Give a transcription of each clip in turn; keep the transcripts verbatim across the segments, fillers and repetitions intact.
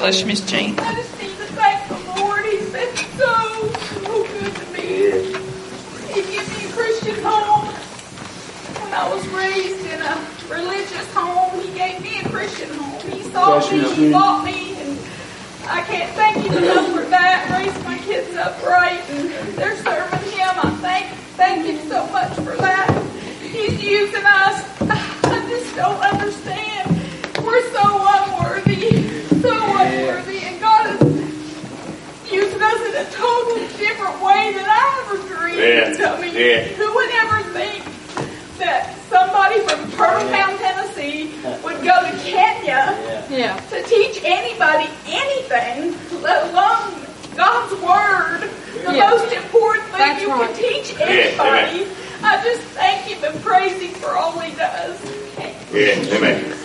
Bless you, Miss Jean. I just need to thank the Lord. He's been so, so good to me. He gave me a Christian home. When I was raised in a religious home, He gave me a Christian home. He saw me, He bought me, and I can't thank Him enough for that. Raised my kids up right, and they're serving Him. I thank, thank Him so much for that. He's using us. I just don't understand. We're so unworthy, so unworthy, and God is using us in a totally different way than I ever dreamed. Yeah. I mean, Yeah. who would ever think that somebody from Turtletown, Tennessee would go to Kenya Yeah. to teach anybody anything, let alone God's Word, the Yeah. most important thing That's you right. can teach Yeah, anybody. amen. I just thank Him and praise Him for all He does. Yeah, amen.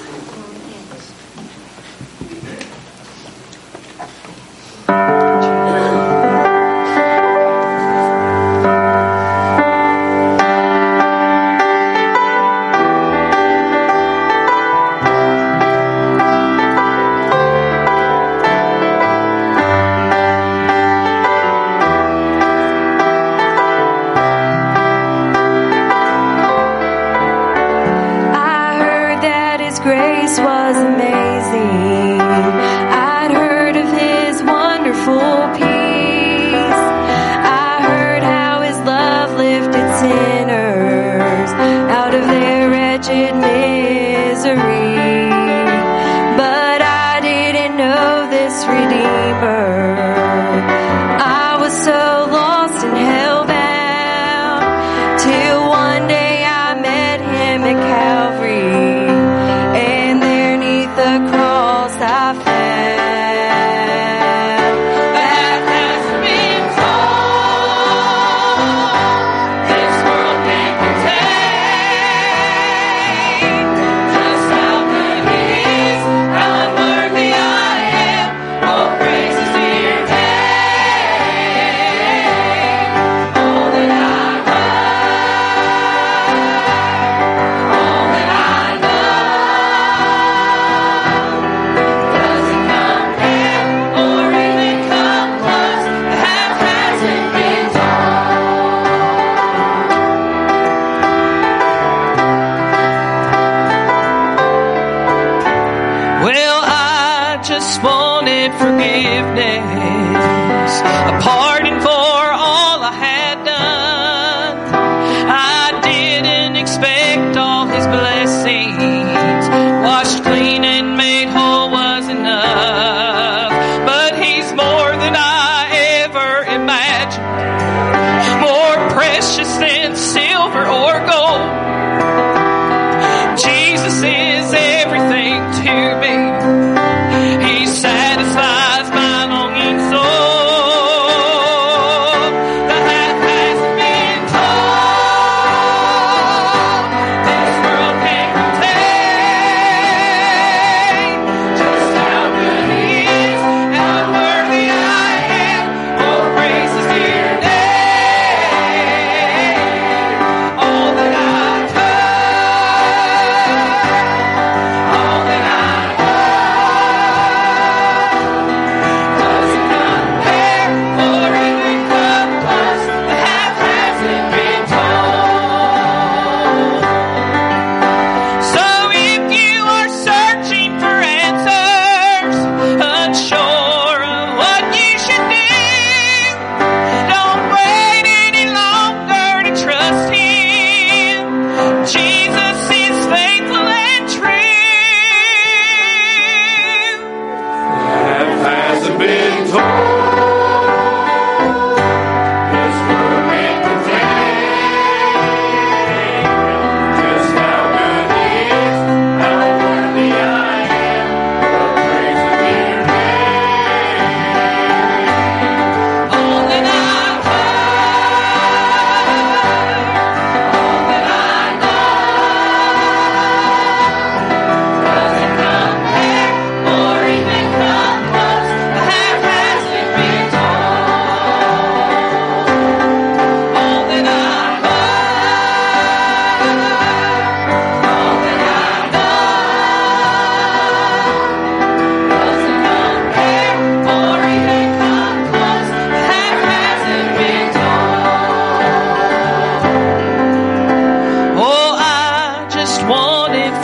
He satisfies my longing soul.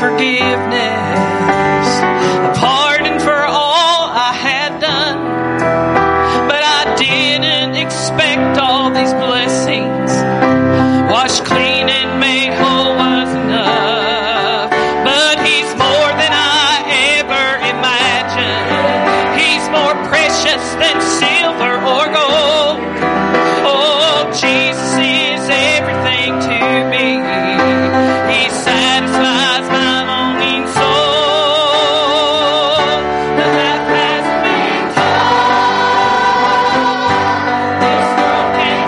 forgiveness, a pardon for all I had done. But I didn't expect all these blessings. Washed clean and made whole was enough. But He's more than I ever imagined. He's more precious than silver or gold. Oh, Jesus is everything to me. He satisfies my longing soul. The path has been told. This world can't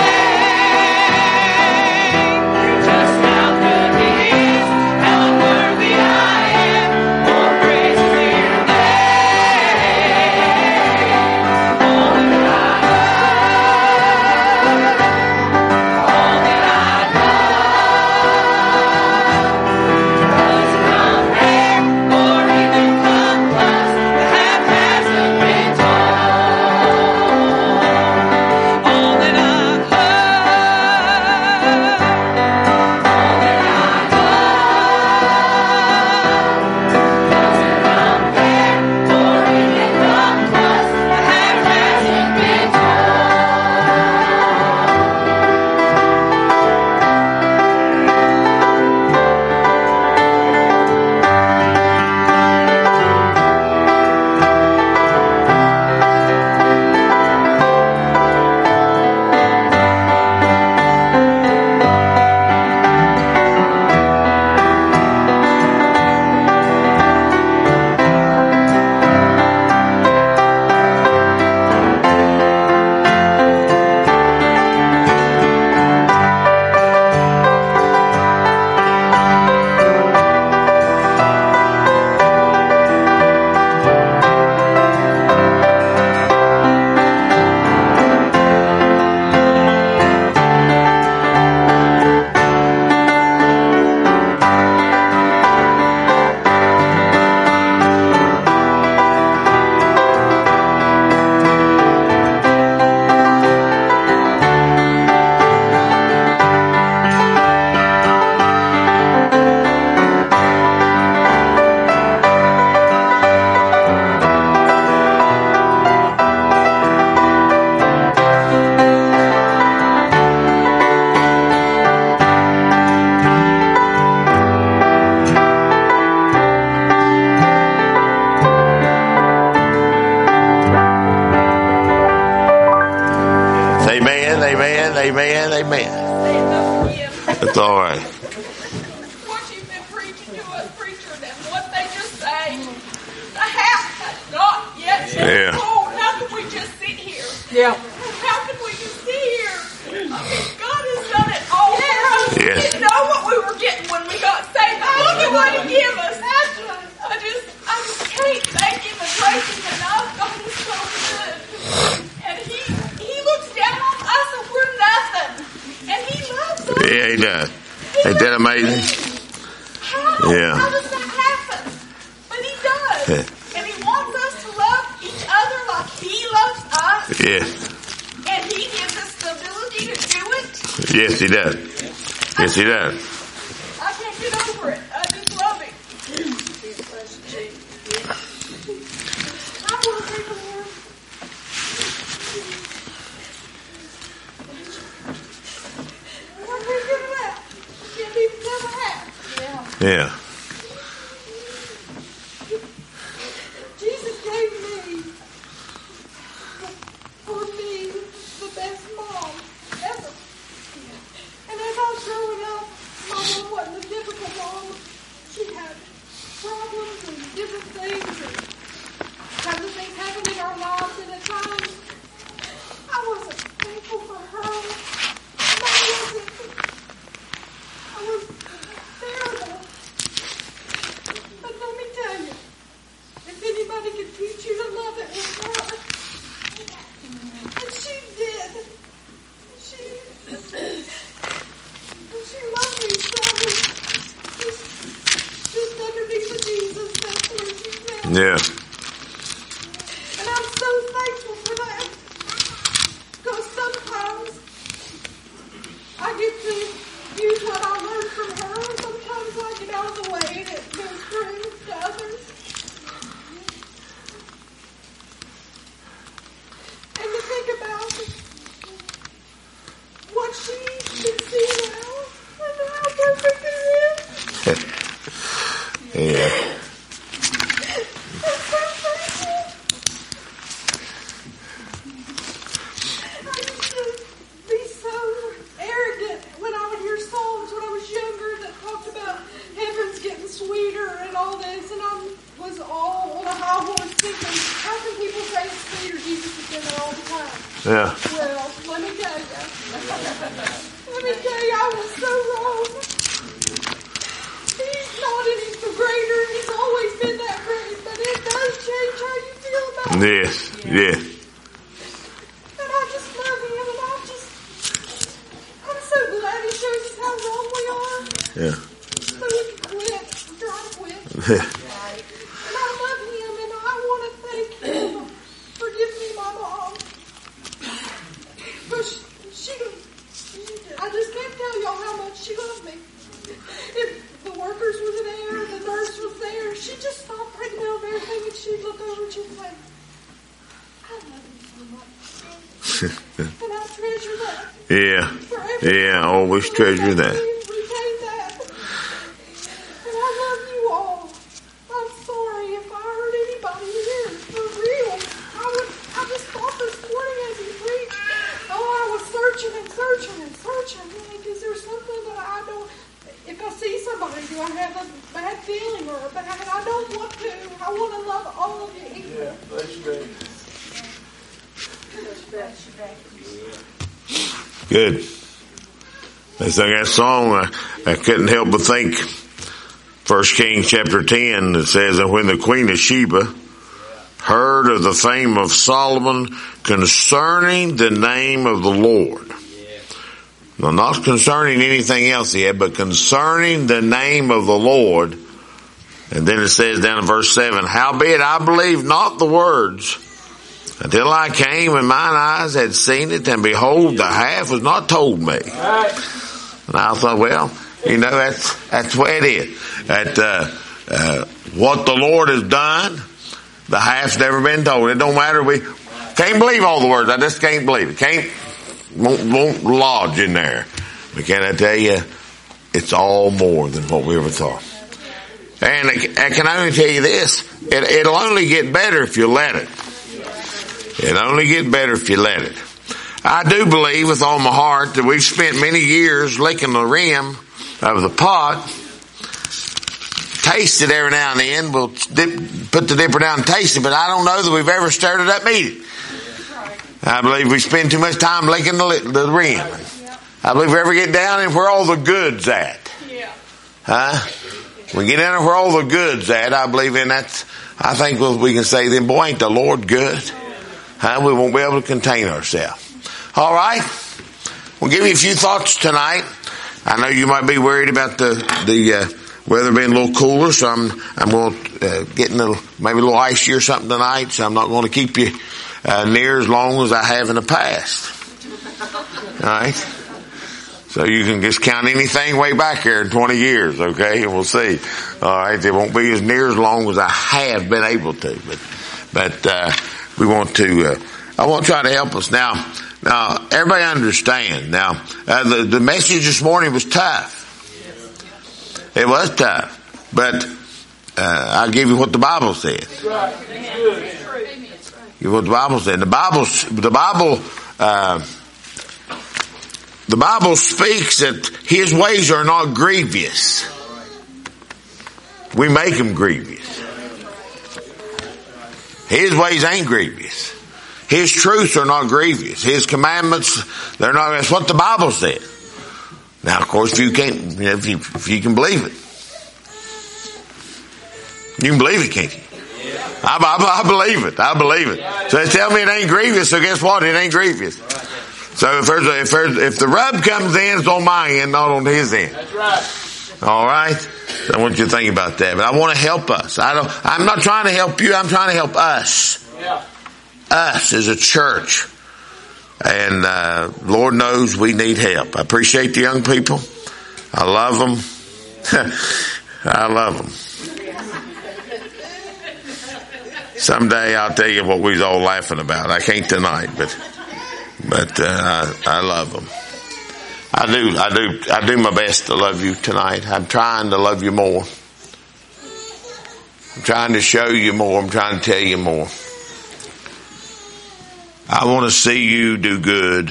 contain just how good He is, how unworthy I am. More praise to Your name. All that I love, all that I Amen, amen, amen, amen. That's all right. What you've been preaching to us, preachers, and what they just say, the house has not yet been Yeah. sold. How can we just sit here? Yeah. How can we just sit here? I mean, God has done it all for us. We Yes. didn't know what we were getting when we got saved. Look at what He gave us. I just, I just can't thank Him and praise Him enough. God is so good. And He, He looks down on us and we're nothing. And He loves us. Yeah, He does. Ain't that amazing? How? Yeah. How does that happen? But He does. Yeah. And He wants us to love each other like He loves us. Yes. And He gives us the ability to do it. Yes, He does. Yes, He does. I can't get over it. I just love it. I want to take a word. What are we giving out? We can't even cover half. Yeah. Yeah. Jesus gave me, for me, the best mom ever. And as I was growing up, my mom wasn't a typical mom. She had problems and different things and kinds of things happened in our lives. And at times, I wasn't thankful for her. And I wasn't. I was terrible. But let me tell you, if anybody could teach you to love, it was her. And she did. She, she loved me so. Just, just underneath the Jesus, that's where she met. Yeah. And I'm so thankful for that. Because sometimes I get to use what I learned from her. Sometimes I get out of the way and it Yeah. Yeah. Well, let me tell you. Let me tell you, I was so wrong. He's not any greater. He's always been that great, but it does change how you feel about him. Yes, yes. And I just love him, and I just, I'm so glad he shows us how wrong we are. Yeah. So we can quit, try to quit. Yeah. And I love him, and I want to thank him for giving me my mom. But she, she, I just can't tell y'all how much she loved me. If the workers were there, the nurse was there, she'd just stop breaking down everything and she'd look over and she'd say, I love you so much. And I treasure that. Yeah. Forever. Yeah, I always treasure that. Retain that. And I love you all. I'm sorry if I hurt anybody here. For real. I would, I just thought this morning as he preached, oh, I was searching and searching and searching. Like, is there something that I don't, if I see somebody, do I have a bad feeling or a bad, I don't want to. I want to love all of you. Yeah, that's great. Good. I sang that song, I, I couldn't help but think, First Kings chapter ten, it says, and when the Queen of Sheba heard of the fame of Solomon concerning the name of the Lord. Now, not concerning anything else he had, but concerning the name of the Lord. And then it says down in verse seven, howbeit I believed not the words until I came and mine eyes had seen it, and behold, the half was not told me. And I thought, well, you know, that's, that's the way it is. That, uh, uh, what the Lord has done, the half's never been told. It don't matter. We can't believe all the words. I just can't believe it. Can't, won't, won't lodge in there. But can I tell you, it's all more than what we ever thought. And I can only tell you this, it, it'll only get better if you let it. It'll only get better if you let it. I do believe with all my heart that we've spent many years licking the rim of the pot. Taste it every now and then. We'll dip, put the dipper down and taste it, but I don't know that we've ever stirred it up and eat it. I believe we spend too much time licking the, the rim. I believe we ever get down in where all the good's at. Huh? We get down where all the good's at. I believe in that. I think we can say then, boy, ain't the Lord good? Huh? We won't be able to contain ourselves. All right. We'll give you a few thoughts tonight. I know you might be worried about the, the, uh, weather being a little cooler, so I'm, I'm going to, uh, get a little, maybe a little icy or something tonight, so I'm not going to keep you, uh, near as long as I have in the past. All right. So you can just count anything way back here in twenty years, okay? And we'll see. All right. It won't be as near as long as I have been able to, but, but, uh, we want to, uh, I want to try to help us. Now, now, everybody understand. Now, uh, the, the message this morning was tough. It was tough. But, uh, I'll give you what the Bible says. Give you what the Bible said. The Bible, the Bible, uh, the Bible speaks that His ways are not grievous. We make them grievous. His ways ain't grievous. His truths are not grievous. His commandments, they're not, that's what the Bible says. Now, of course, if you can't, if you, if you can believe it. You can believe it, can't you? I, I, I believe it. I believe it. So they tell me it ain't grievous, so guess what? It ain't grievous. So if there's a, if there's, if the rub comes in, it's on my end, not on his end. That's right. All right? So I want you to think about that. But I want to help us. I don't, I'm not trying to help you. I'm trying to help us. Yeah. Us as a church. And, uh, Lord knows we need help. I appreciate the young people. I love them. I love them. Someday I'll tell you what we was all laughing about. I can't tonight, but, but, uh, I, I love them. I do, I do, I do my best to love you tonight. I'm trying to love you more. I'm trying to show you more. I'm trying to tell you more. I want to see you do good.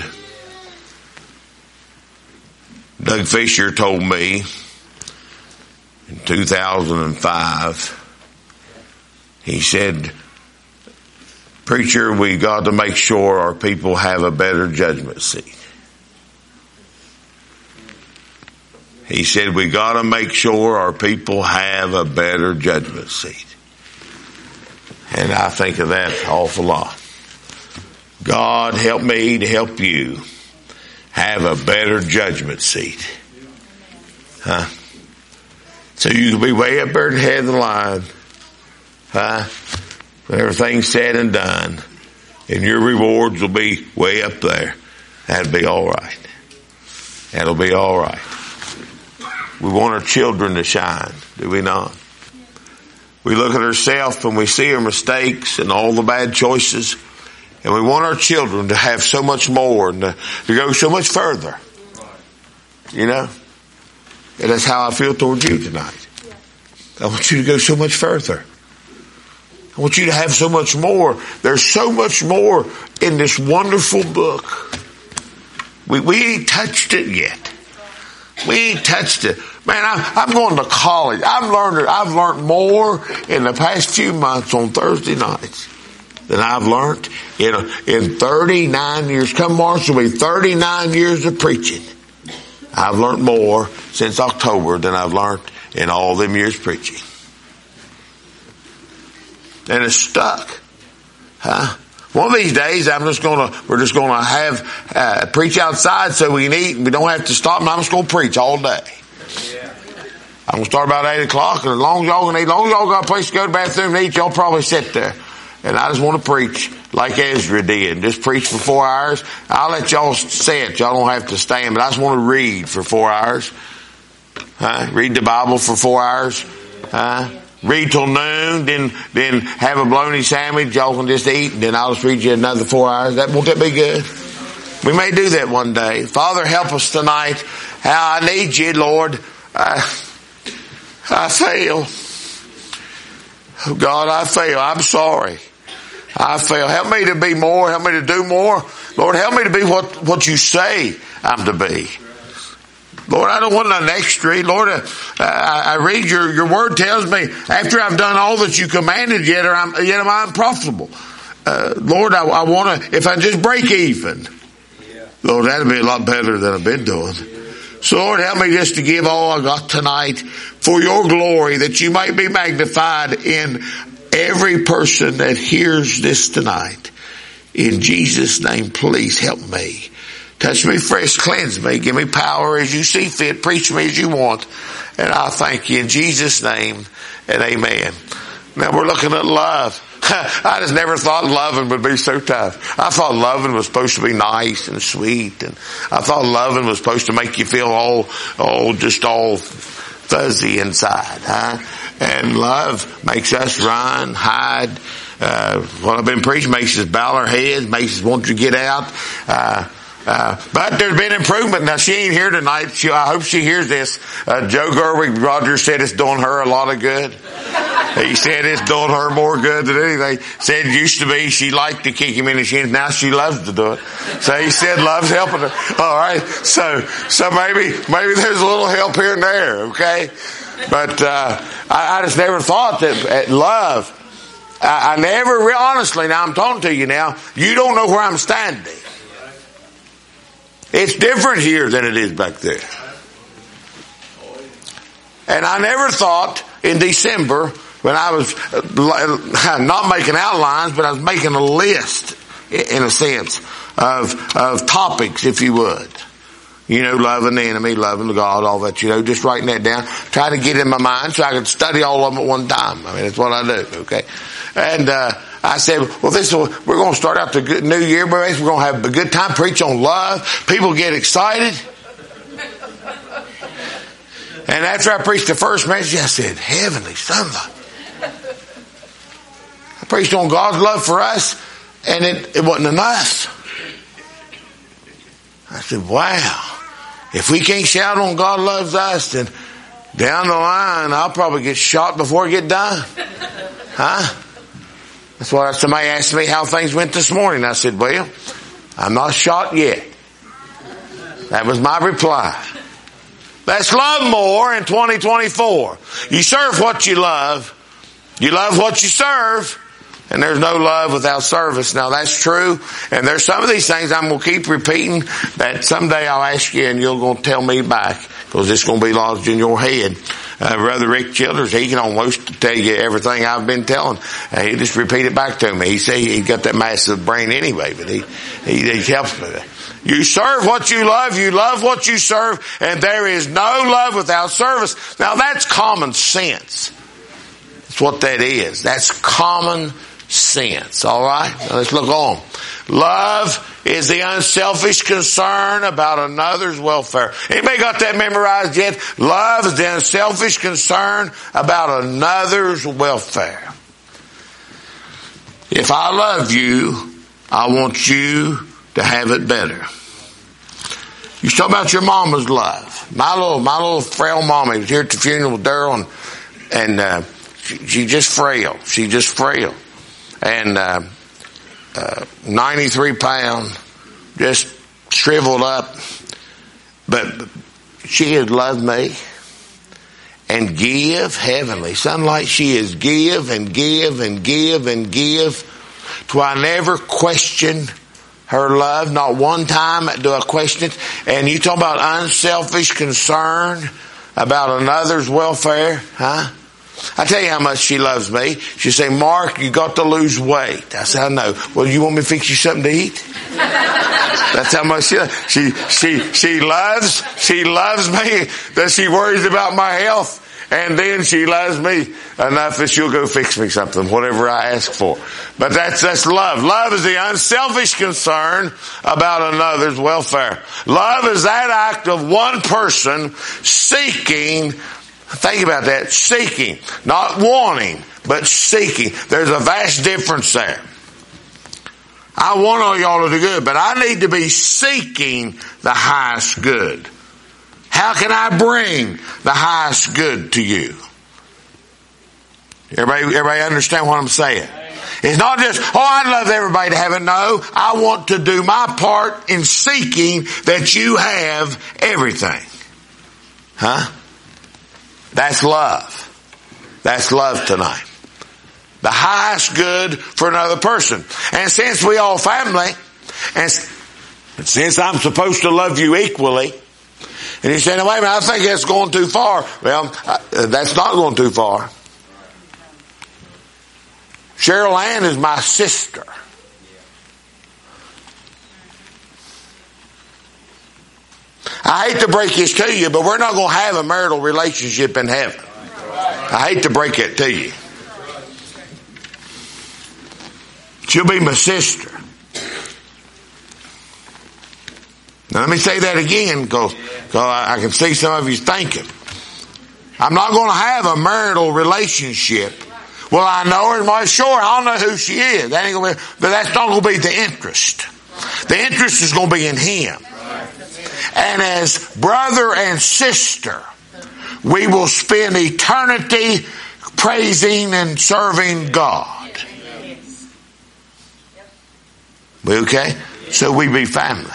Doug Fisher told me in two thousand five, he said, preacher, we got to make sure our people have a better judgment seat. He said, we got to make sure our people have a better judgment seat. And I think of that an awful lot. God help me to help you have a better judgment seat. Huh? So you can be way up there at the head of the line. Huh? When everything's said and done. And your rewards will be way up there. That'll be all right. That'll be all right. We want our children to shine, do we not? We look at ourselves and we see our mistakes and all the bad choices, and we want our children to have so much more and to, to go so much further. You know? And that's how I feel towards you tonight. I want you to go so much further. I want you to have so much more. There's so much more in this wonderful book. We, we ain't touched it yet. We ain't touched it. Man, I, I'm going to college. I've learned, I've learned more in the past few months on Thursday nights than I've learned in, in thirty-nine years. Come March will be thirty-nine years of preaching. I've learned more since October than I've learned in all them years preaching. And it's stuck. Huh? One of these days, I'm just gonna, we're just gonna have, uh, preach outside so we can eat and we don't have to stop, and I'm just gonna preach all day. Yeah. I'm gonna start about eight o'clock, and as long as y'all can eat, as long as y'all got a place to go to the bathroom and eat, y'all probably sit there. And I just want to preach like Ezra did, and just preach for four hours. I'll let y'all sit. Y'all don't have to stand, but I just want to read for four hours. Huh? Read the Bible for four hours. Huh? Read till noon, then then have a bologna sandwich. Y'all can just eat, and then I'll just read you another four hours. That won't that be good? We may do that one day. Father, help us tonight. How I need you, Lord. I, I fail. Oh God, I fail. I'm sorry. I fail. Help me to be more. Help me to do more. Lord, help me to be what what you say I'm to be. Lord, I don't want an extra. Lord, uh, I, I read your, your word tells me after I've done all that you commanded, yet, or I'm, yet am I unprofitable. Uh, Lord, I, I want to, if I just break even, Lord, that'd be a lot better than I've been doing. So Lord, help me just to give all I got tonight for your glory, that you might be magnified in every person that hears this tonight. In Jesus' name, please help me. Touch me fresh, cleanse me, give me power as you see fit, preach me as you want. And I thank you in Jesus' name, and amen. Now we're looking at love. I just never thought loving would be so tough. I thought loving was supposed to be nice and sweet, and I thought loving was supposed to make you feel all, all, just all fuzzy inside, huh? And love makes us run, hide. Uh, what I've been preaching makes us bow our heads, makes us want to get out. Uh, Uh, but there's been improvement. Now, she ain't here tonight. She, I hope she hears this. Uh, Joe Gerwig Rogers said it's doing her a lot of good. He said it's doing her more good than anything. Said it used to be she liked to kick him in the shins. Now she loves to do it. So he said love's helping her. All right. So, so maybe, maybe there's a little help here and there. Okay. But, uh, I, I just never thought that at love, I, I never, re- honestly, now I'm talking to you now, you don't know where I'm standing. It's different here than it is back there. And I never thought in December, when I was not making outlines, but I was making a list, in a sense, of, of topics, if you would. You know, loving the enemy, loving the God, all that, you know, just writing that down, trying to get in my mind so I could study all of them at one time. I mean, that's what I do, okay? And, uh, I said, well, this will, we're going to start out the good new year, boys. We're going to have a good time, preach on love. People get excited. And after I preached the first message, I said, heavenly sunlight. I preached on God's love for us, and it, it wasn't enough. I said, wow. If we can't shout on God loves us, then down the line, I'll probably get shot before I get done. Huh? That's what somebody asked me how things went this morning. I said, well, I'm not shot yet. That was my reply. Let's love more in twenty twenty-four. You serve what you love. You love what you serve. And there's no love without service. Now that's true. And there's some of these things I'm going to keep repeating that someday I'll ask you and you're going to tell me back. Because it's going to be lodged in your head. Uh, Brother Rick Childers, he can almost tell you everything I've been telling. Uh, he just repeat it back to me. He say he got that massive brain anyway, but he, he, he helps me. You serve what you love, you love what you serve, and there is no love without service. Now that's common sense. That's what that is. That's common sense. All right? Now let's look on. Love is the unselfish concern about another's welfare. Anybody got that memorized yet? Love is the unselfish concern about another's welfare. If I love you, I want you to have it better. You talk about your mama's love. My little, my little frail mama was here at the funeral with Daryl, and and uh, she, she just frail. She just frail, and uh, uh, ninety-three pound, just shriveled up. But she has loved me and give heavenly. Something like she is give and give and give and give. To I never question her love. Not one time do I question it. And you talk about unselfish concern about another's welfare, huh? I tell you how much she loves me. She say, Mark, you got to lose weight. I said, I know. Well, you want me to fix you something to eat? That's how much she loves. She, she, she loves, she loves me that she worries about my health. And then she loves me enough that she'll go fix me something, whatever I ask for. But that's, that's love. Love is the unselfish concern about another's welfare. Love is that act of one person seeking, think about that, seeking, not wanting, but seeking. There's a vast difference there. I want all y'all to do good, but I need to be seeking the highest good. How can I bring the highest good to you? Everybody, everybody understand what I'm saying? It's not just, oh, I'd love everybody to have it. No, I want to do my part in seeking that you have everything. Huh? That's love. That's love tonight. The highest good for another person. And since we all family, and since I'm supposed to love you equally, and he said, wait a minute, I think that's going too far. Well, uh, that's not going too far. Cheryl Ann is my sister. I hate to break this to you, but we're not going to have a marital relationship in heaven. I hate to break it to you. She'll be my sister. Now let me say that again, because I can see some of you thinking. I'm not going to have a marital relationship. Well, I know her, well, sure, I don't know who she is. That ain't gonna be, but that's not going to be the interest. The interest is going to be in Him. And as brother and sister, we will spend eternity praising and serving God. We okay? So we be family.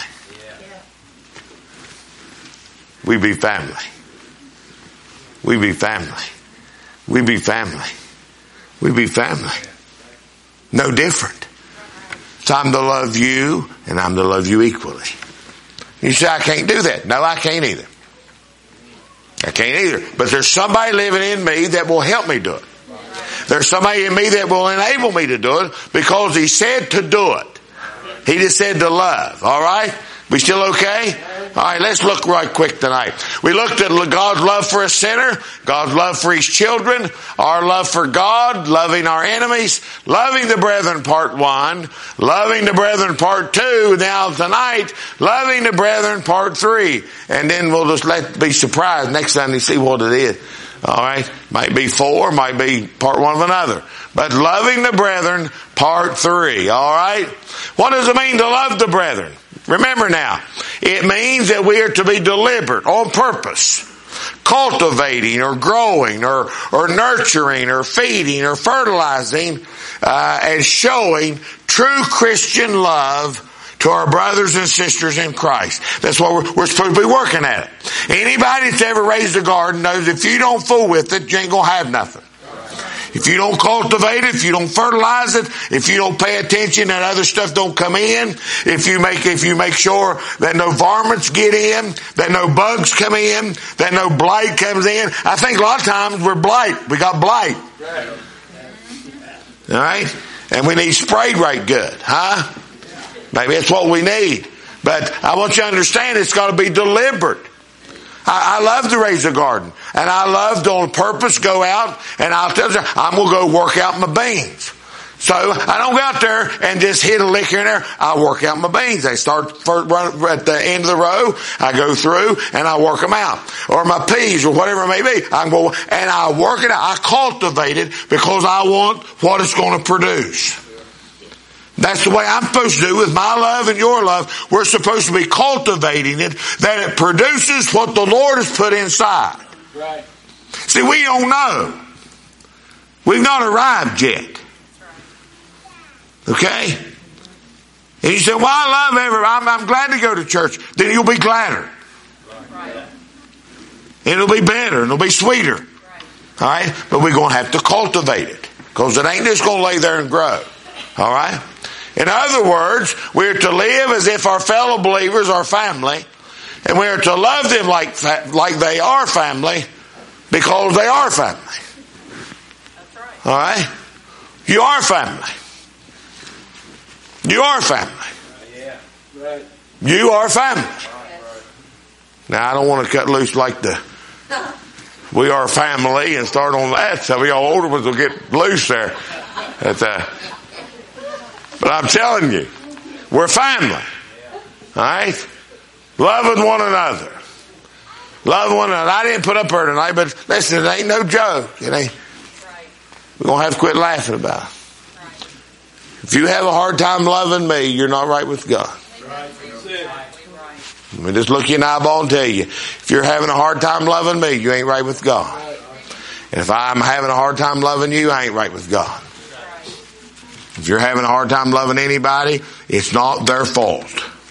We be family. We be family. We be family. We be family. No different. So I'm to love you and I'm to love you equally. You say, I can't do that. No, I can't either. I can't either. But there's somebody living in me that will help me do it. There's somebody in me that will enable me to do it because He said to do it. He just said to love. All right? We still okay? All right, let's look right quick tonight. We looked at God's love for a sinner, God's love for His children, our love for God, loving our enemies, loving the brethren part one, loving the brethren part two, now tonight, loving the brethren part three. And then we'll just let be surprised next time you see what it is. All right? Might be four, might be part one of another. But loving the brethren part three. All right? What does it mean to love the brethren? Remember now, it means that we are to be deliberate, on purpose, cultivating or growing or, or nurturing or feeding or fertilizing uh, and showing true Christian love to our brothers and sisters in Christ. That's what we're, we're supposed to be working at it. Anybody that's ever raised a garden knows if you don't fool with it, you ain't going to have nothing. If you don't cultivate it, if you don't fertilize it, if you don't pay attention that other stuff don't come in, if you make, if you make sure that no varmints get in, that no bugs come in, that no blight comes in. I think a lot of times we're blight. We got blight. Alright? And we need sprayed right good. Huh? Maybe that's what we need. But I want you to understand it's got to be deliberate. I, I love to raise a garden. And I love to on purpose go out and I'll tell you, I'm going to go work out my beans. So I don't go out there and just hit a lick here and there. I work out my beans. They start first run at the end of the row. I go through and I work them out. Or my peas or whatever it may be. I go and I work it out. I cultivate it because I want what it's going to produce. That's the way I'm supposed to do with my love and your love. We're supposed to be cultivating it, that it produces what the Lord has put inside. Right. See, we don't know. We've not arrived yet. Okay? And you say, well, I love everybody. I'm, I'm glad to go to church. Then you'll be gladder. Right. And it'll be better. And it'll be sweeter. Right. All right? But we're going to have to cultivate it. Because it ain't just going to lay there and grow. All right? In other words, we're to live as if our fellow believers are family, and we're to love them like like they are family because they are family. That's right. All right? You are family. You are family. Yeah. Right. You are family. Right. Now, I don't want to cut loose like the we are family and start on that. So we all older ones will get loose there. At the, But I'm telling you, we're family. Alright? Loving one another. Loving one another. I didn't put up her tonight, but listen, it ain't no joke. It ain't. We're going to have to quit laughing about it. If you have a hard time loving me, you're not right with God. Let me just look you in the eyeball and tell you. If you're having a hard time loving me, you ain't right with God. And if I'm having a hard time loving you, I ain't right with God. If you're having a hard time loving anybody, it's not their fault.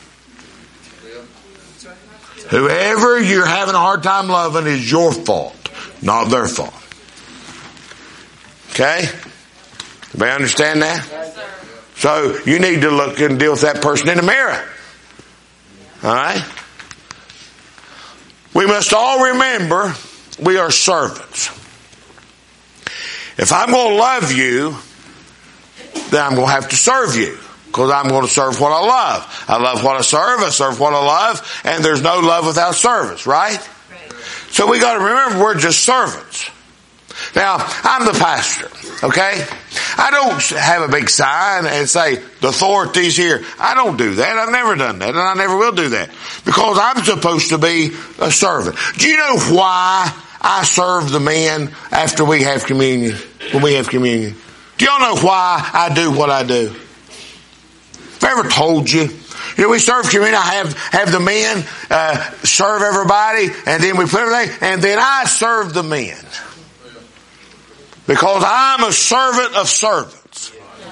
Whoever you're having a hard time loving is your fault, not their fault. Okay? Everybody understand that? Yes, sir. So you need to look and deal with that person in the mirror. Alright? We must all remember we are servants. If I'm going to love you, then I'm going to have to serve you. Because I'm going to serve what I love. I love what I serve. I serve what I love. And there's no love without service, right? Right. So we got to remember we're just servants. Now, I'm the pastor, okay? I don't have a big sign and say, the authority's here. I don't do that. I've never done that, and I never will do that. Because I'm supposed to be a servant. Do you know why I serve the men after we have communion, when we have communion? Do y'all know why I do what I do? Have I ever told you? You know, we serve communion. I have, have the men uh, serve everybody, and then we put everything, and then I serve the men. Because I'm a servant of servants.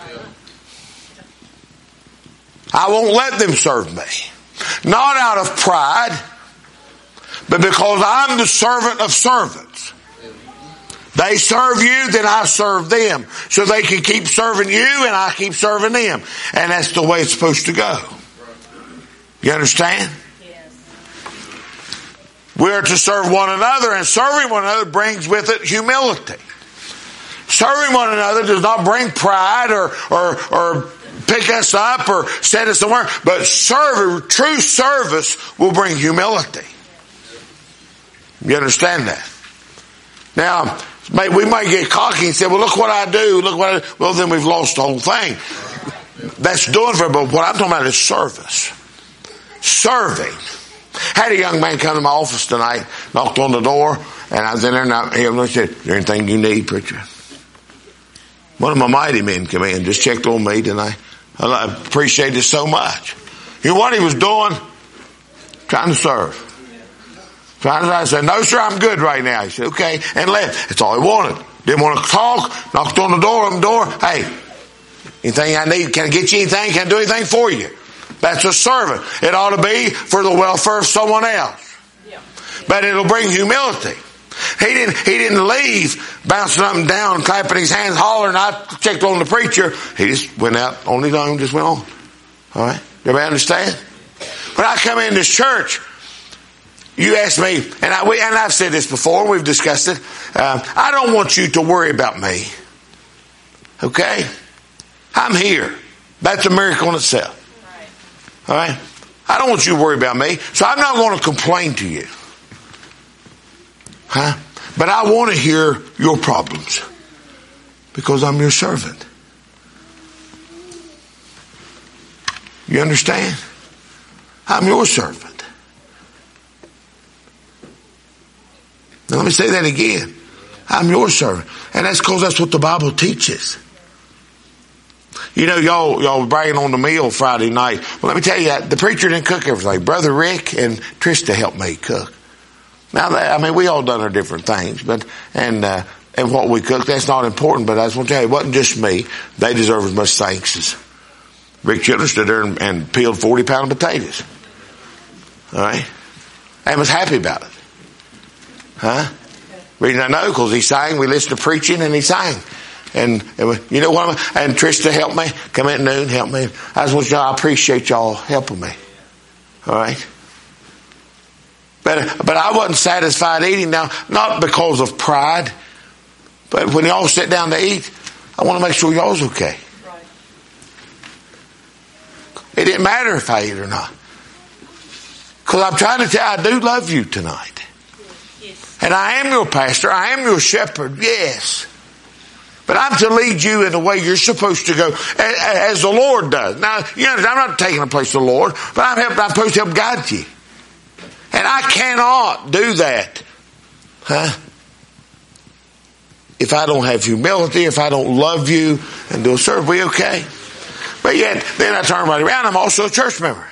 I won't let them serve me. Not out of pride, but because I'm the servant of servants. They serve you, then I serve them. So they can keep serving you, and I keep serving them. And that's the way it's supposed to go. You understand? Yes. We are to serve one another, and serving one another brings with it humility. Serving one another does not bring pride or, or, or pick us up or set us somewhere, but serve, true service will bring humility. You understand that? Now, we might get cocky and say, well, look what I do, look what I do. Well, then we've lost the whole thing. That's doing for it, but what I'm talking about is service. Serving. I had a young man come to my office tonight, knocked on the door, and I was in there, and I, he said, is there anything you need, preacher? One of my mighty men come in, just checked on me tonight. I appreciate it so much. You know what he was doing? Trying to serve. So I said, no, sir, I'm good right now. He said, okay, and left. That's all he wanted. Didn't want to talk. Knocked on the door, on the door. Hey, anything I need? Can I get you anything? Can I do anything for you? That's a servant. It ought to be for the welfare of someone else. Yeah. But it'll bring humility. He didn't, he didn't leave bouncing up and down, clapping his hands, hollering. I checked on the preacher. He just went out on his own, just went on. All right? Everybody understand? When I come in this church, you ask me, and, I, we, and I've said this before, we've discussed it. Uh, I don't want you to worry about me. Okay? I'm here. That's a miracle in itself. All right? I don't want you to worry about me, so I'm not going to complain to you. Huh? But I want to hear your problems because I'm your servant. You understand? I'm your servant. Now let me say that again. I'm your servant. And that's because that's what the Bible teaches. You know, y'all, y'all were bragging on the meal Friday night. Well, let me tell you that the preacher didn't cook everything. Brother Rick and Trista helped me cook. Now, I mean, we all done our different things, but, and, uh, and what we cooked, that's not important, but I just want to tell you, it wasn't just me. They deserve as much thanks as Rick Children stood there and, and peeled forty pound of potatoes. All right? And was happy about it. Huh? Reason I know, because he sang, we listened to preaching and he sang. And, and you know what? And Trista helped me, come in at noon, help me. I just want y'all, I appreciate y'all helping me. All right? But, but I wasn't satisfied eating now, not because of pride, but when y'all sit down to eat, I want to make sure y'all's okay. Right. It didn't matter if I eat or not. Because I'm trying to tell you, I do love you tonight. Yes. And I am your pastor, I am your shepherd, yes. But I'm to lead you in the way you're supposed to go, as the Lord does. Now, you know, I'm not taking the place of the Lord, but I'm, help, I'm supposed to help guide you. And I cannot do that, huh? If I don't have humility, if I don't love you and do a service, we okay? But yet, then I turn right around, I'm also a church member.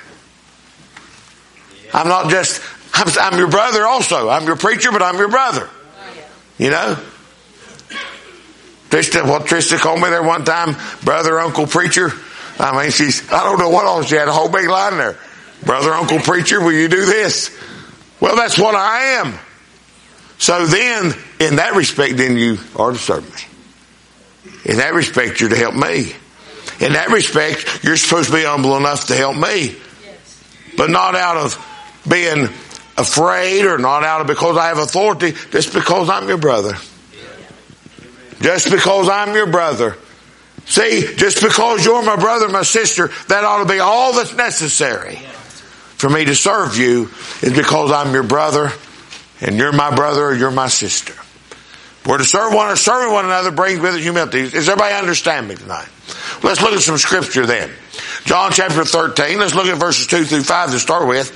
I'm not just, I'm, I'm your brother also. I'm your preacher, but I'm your brother. You know? Trista, what Trista called me there one time, brother, uncle, preacher. I mean, she's, I don't know what else, she had a whole big line there. Brother, uncle, preacher, will you do this? Well, that's what I am. So then, in that respect, then you are to serve me. In that respect, you're to help me. In that respect, you're supposed to be humble enough to help me. But not out of being afraid or not out of because I have authority, just because I'm your brother. Just because I'm your brother. See, just because you're my brother, my sister, that ought to be all that's necessary for me to serve you is because I'm your brother and you're my brother or you're my sister. We're to serve one or serving one another brings with it humility. Does everybody understand me tonight? Let's look at some scripture then. John chapter thirteen. Let's look at verses two through five to start with.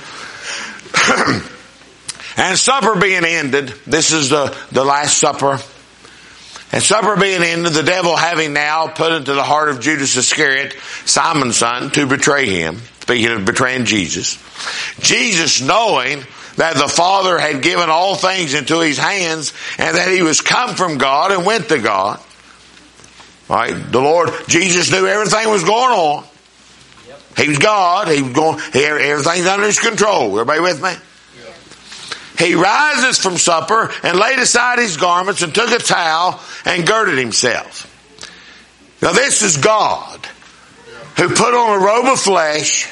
And supper being ended, this is the, the last supper. And supper being ended, the devil having now put into the heart of Judas Iscariot, Simon's son, to betray him. Speaking of betraying Jesus. Jesus, knowing that the Father had given all things into his hands and that he was come from God and went to God. Right? The Lord, Jesus knew everything was going on. Yep. He was God. He was going, everything's under his control. Everybody with me? Yep. He rises from supper and laid aside his garments and took a towel and girded himself. Now this is God who put on a robe of flesh,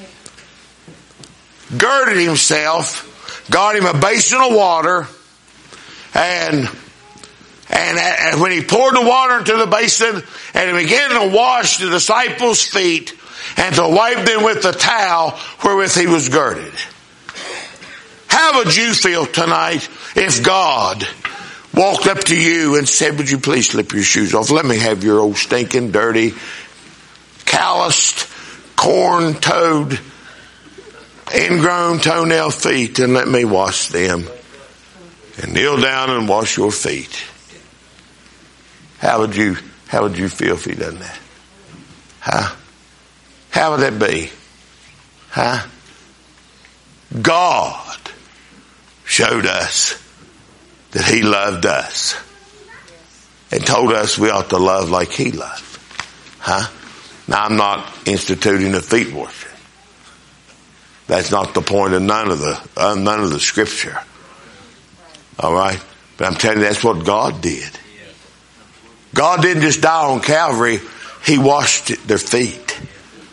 girded himself, got him a basin of water, and and, and when he poured the water into the basin and he began to wash the disciples' feet and to wipe them with the towel wherewith he was girded. How would you feel tonight if God walked up to you and said, would you please slip your shoes off? Let me have your old stinking, dirty, calloused, corn-toed, ingrown toenail feet and let me wash them. And kneel down and wash your feet. How would you, how would you feel if he done that? Huh? How would that be? Huh? God showed us that he loved us and told us we ought to love like he loved. Huh? Now, I'm not instituting a feet washing. That's not the point of none of the uh, none of the scripture. All right? But I'm telling you, that's what God did. God didn't just die on Calvary. He washed their feet.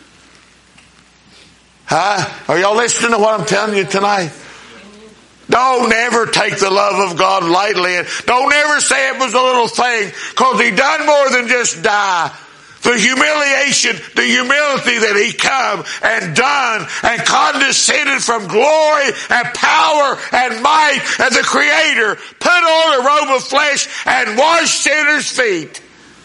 Huh? Are y'all listening to what I'm telling you tonight? Don't ever take the love of God lightly. And don't ever say it was a little thing, because he done more than just die. The humiliation, the humility that he come and done and condescended from glory and power and might and the Creator, put on a robe of flesh and washed sinners' feet.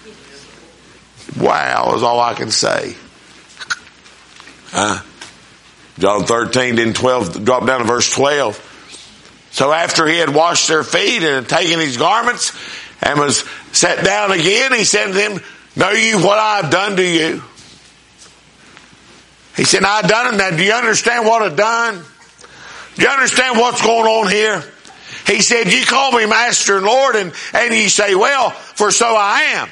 Wow, is all I can say. Huh? John thirteen, then twelve, drop down to verse twelve. So after he had washed their feet and had taken his garments and was sat down again, he said to them, know you what I have done to you? He said, I have done it. Now, do you understand what I've done? Do you understand what's going on here? He said, you call me Master and Lord, and, and you say, well, for so I am.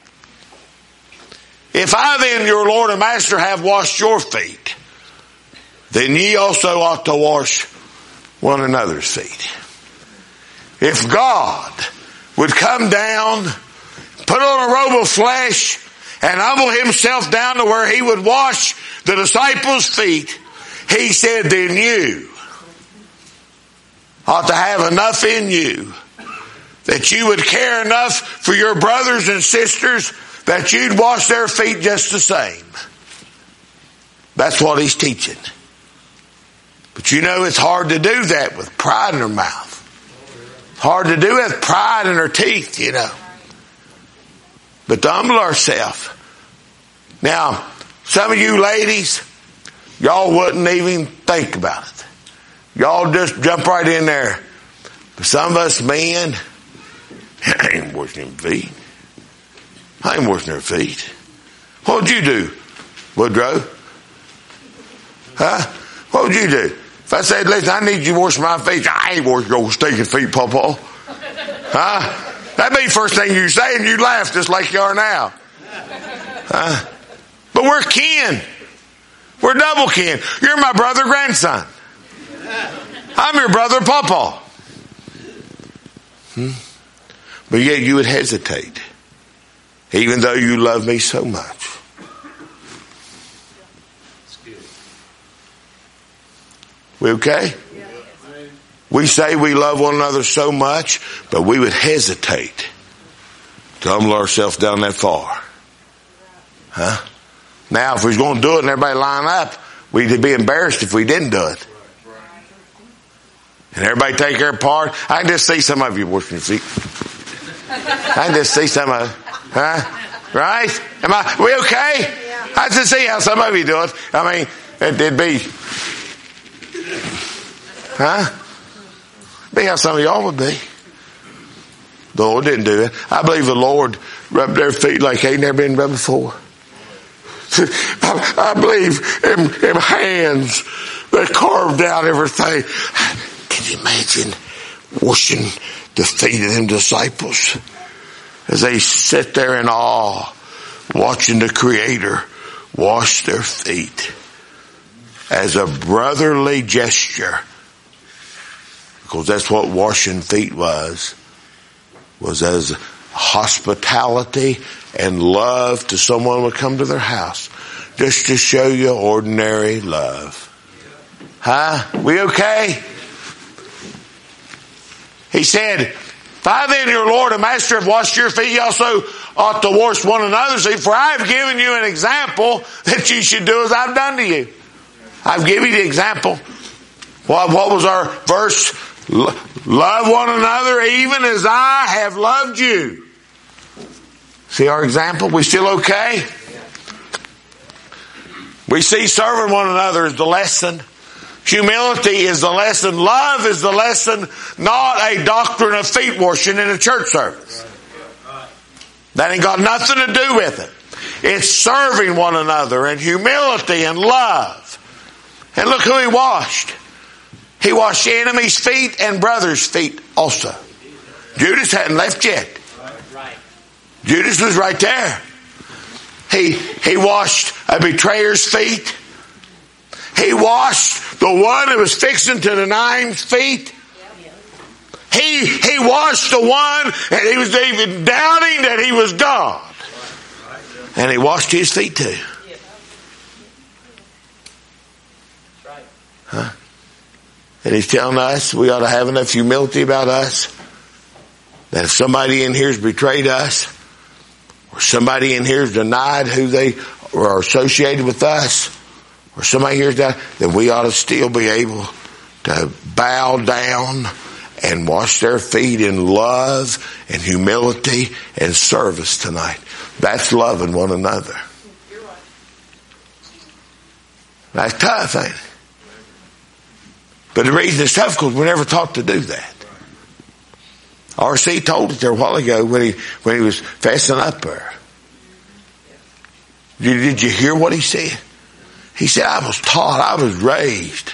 If I then, your Lord and Master, have washed your feet, then ye also ought to wash one another's feet. If God would come down, put on a robe of flesh, and humble himself down to where he would wash the disciples' feet, he said, then you ought to have enough in you that you would care enough for your brothers and sisters that you'd wash their feet just the same. That's what he's teaching. But you know, it's hard to do that with pride in her mouth. It's hard to do it with pride in her teeth, you know. But to humble ourselves. Now, some of you ladies, y'all wouldn't even think about it. Y'all just jump right in there. But some of us men, I ain't washing them feet. I ain't washing their feet. What'd you do, Woodrow? Huh? What would you do? If I said, listen, I need you to wash my feet, I ain't washing your stinking feet, Papa. Huh? That'd be the first thing you say, and you laugh just like you are now. Huh? But we're kin. We're double kin. You're my brother grandson. I'm your brother Papa. Hmm? But yet you would hesitate, even though you love me so much. We okay? We say we love one another so much, but we would hesitate to humble ourselves down that far. Huh? Now, if we was going to do it and everybody line up, we'd be embarrassed if we didn't do it. And everybody take their part. I can just see some of you washing your feet. I can just see some of, huh? Right? Am I, we okay? I just see how some of you do it. I mean, it, it'd be, huh? Be how some of y'all would be. The Lord didn't do it. I believe the Lord rubbed their feet like they ain't never been rubbed before. I, I believe in, in hands that carved out everything. Can you imagine washing the feet of them disciples as they sit there in awe, watching the Creator wash their feet as a brotherly gesture? Because that's what washing feet was, was as hospitality and love to someone who would come to their house, just to show you ordinary love. Huh? We okay? He said, if I then, your Lord and Master, have washed your feet, you also ought to wash one another's feet. For I have given you an example that you should do as I've done to you. I've given you the example. What, what was our verse? Love one another even as I have loved you. See our example? We still okay? We see serving one another as the lesson. Humility is the lesson. Love is the lesson, not a doctrine of feet washing in a church service. That ain't got nothing to do with it. It's serving one another and humility and love. And look who he washed. He washed the enemy's feet and brothers' feet also. Judas hadn't left yet. Judas was right there. He, he washed a betrayer's feet. He washed the one who was fixing to deny him's feet. He, he washed the one and he was even doubting that he was God. And he washed his feet too. Huh? And he's telling us we ought to have enough humility about us that if somebody in here has betrayed us, or somebody in here has denied who they are associated with us, or somebody here has died, then we ought to still be able to bow down and wash their feet in love and humility and service tonight. That's loving one another. That's tough, ain't it? But the reason it's tough is because we're never taught to do that. R C told it there a while ago when he when he was fasting up there. Did, did you hear what he said? He said, I was taught, I was raised.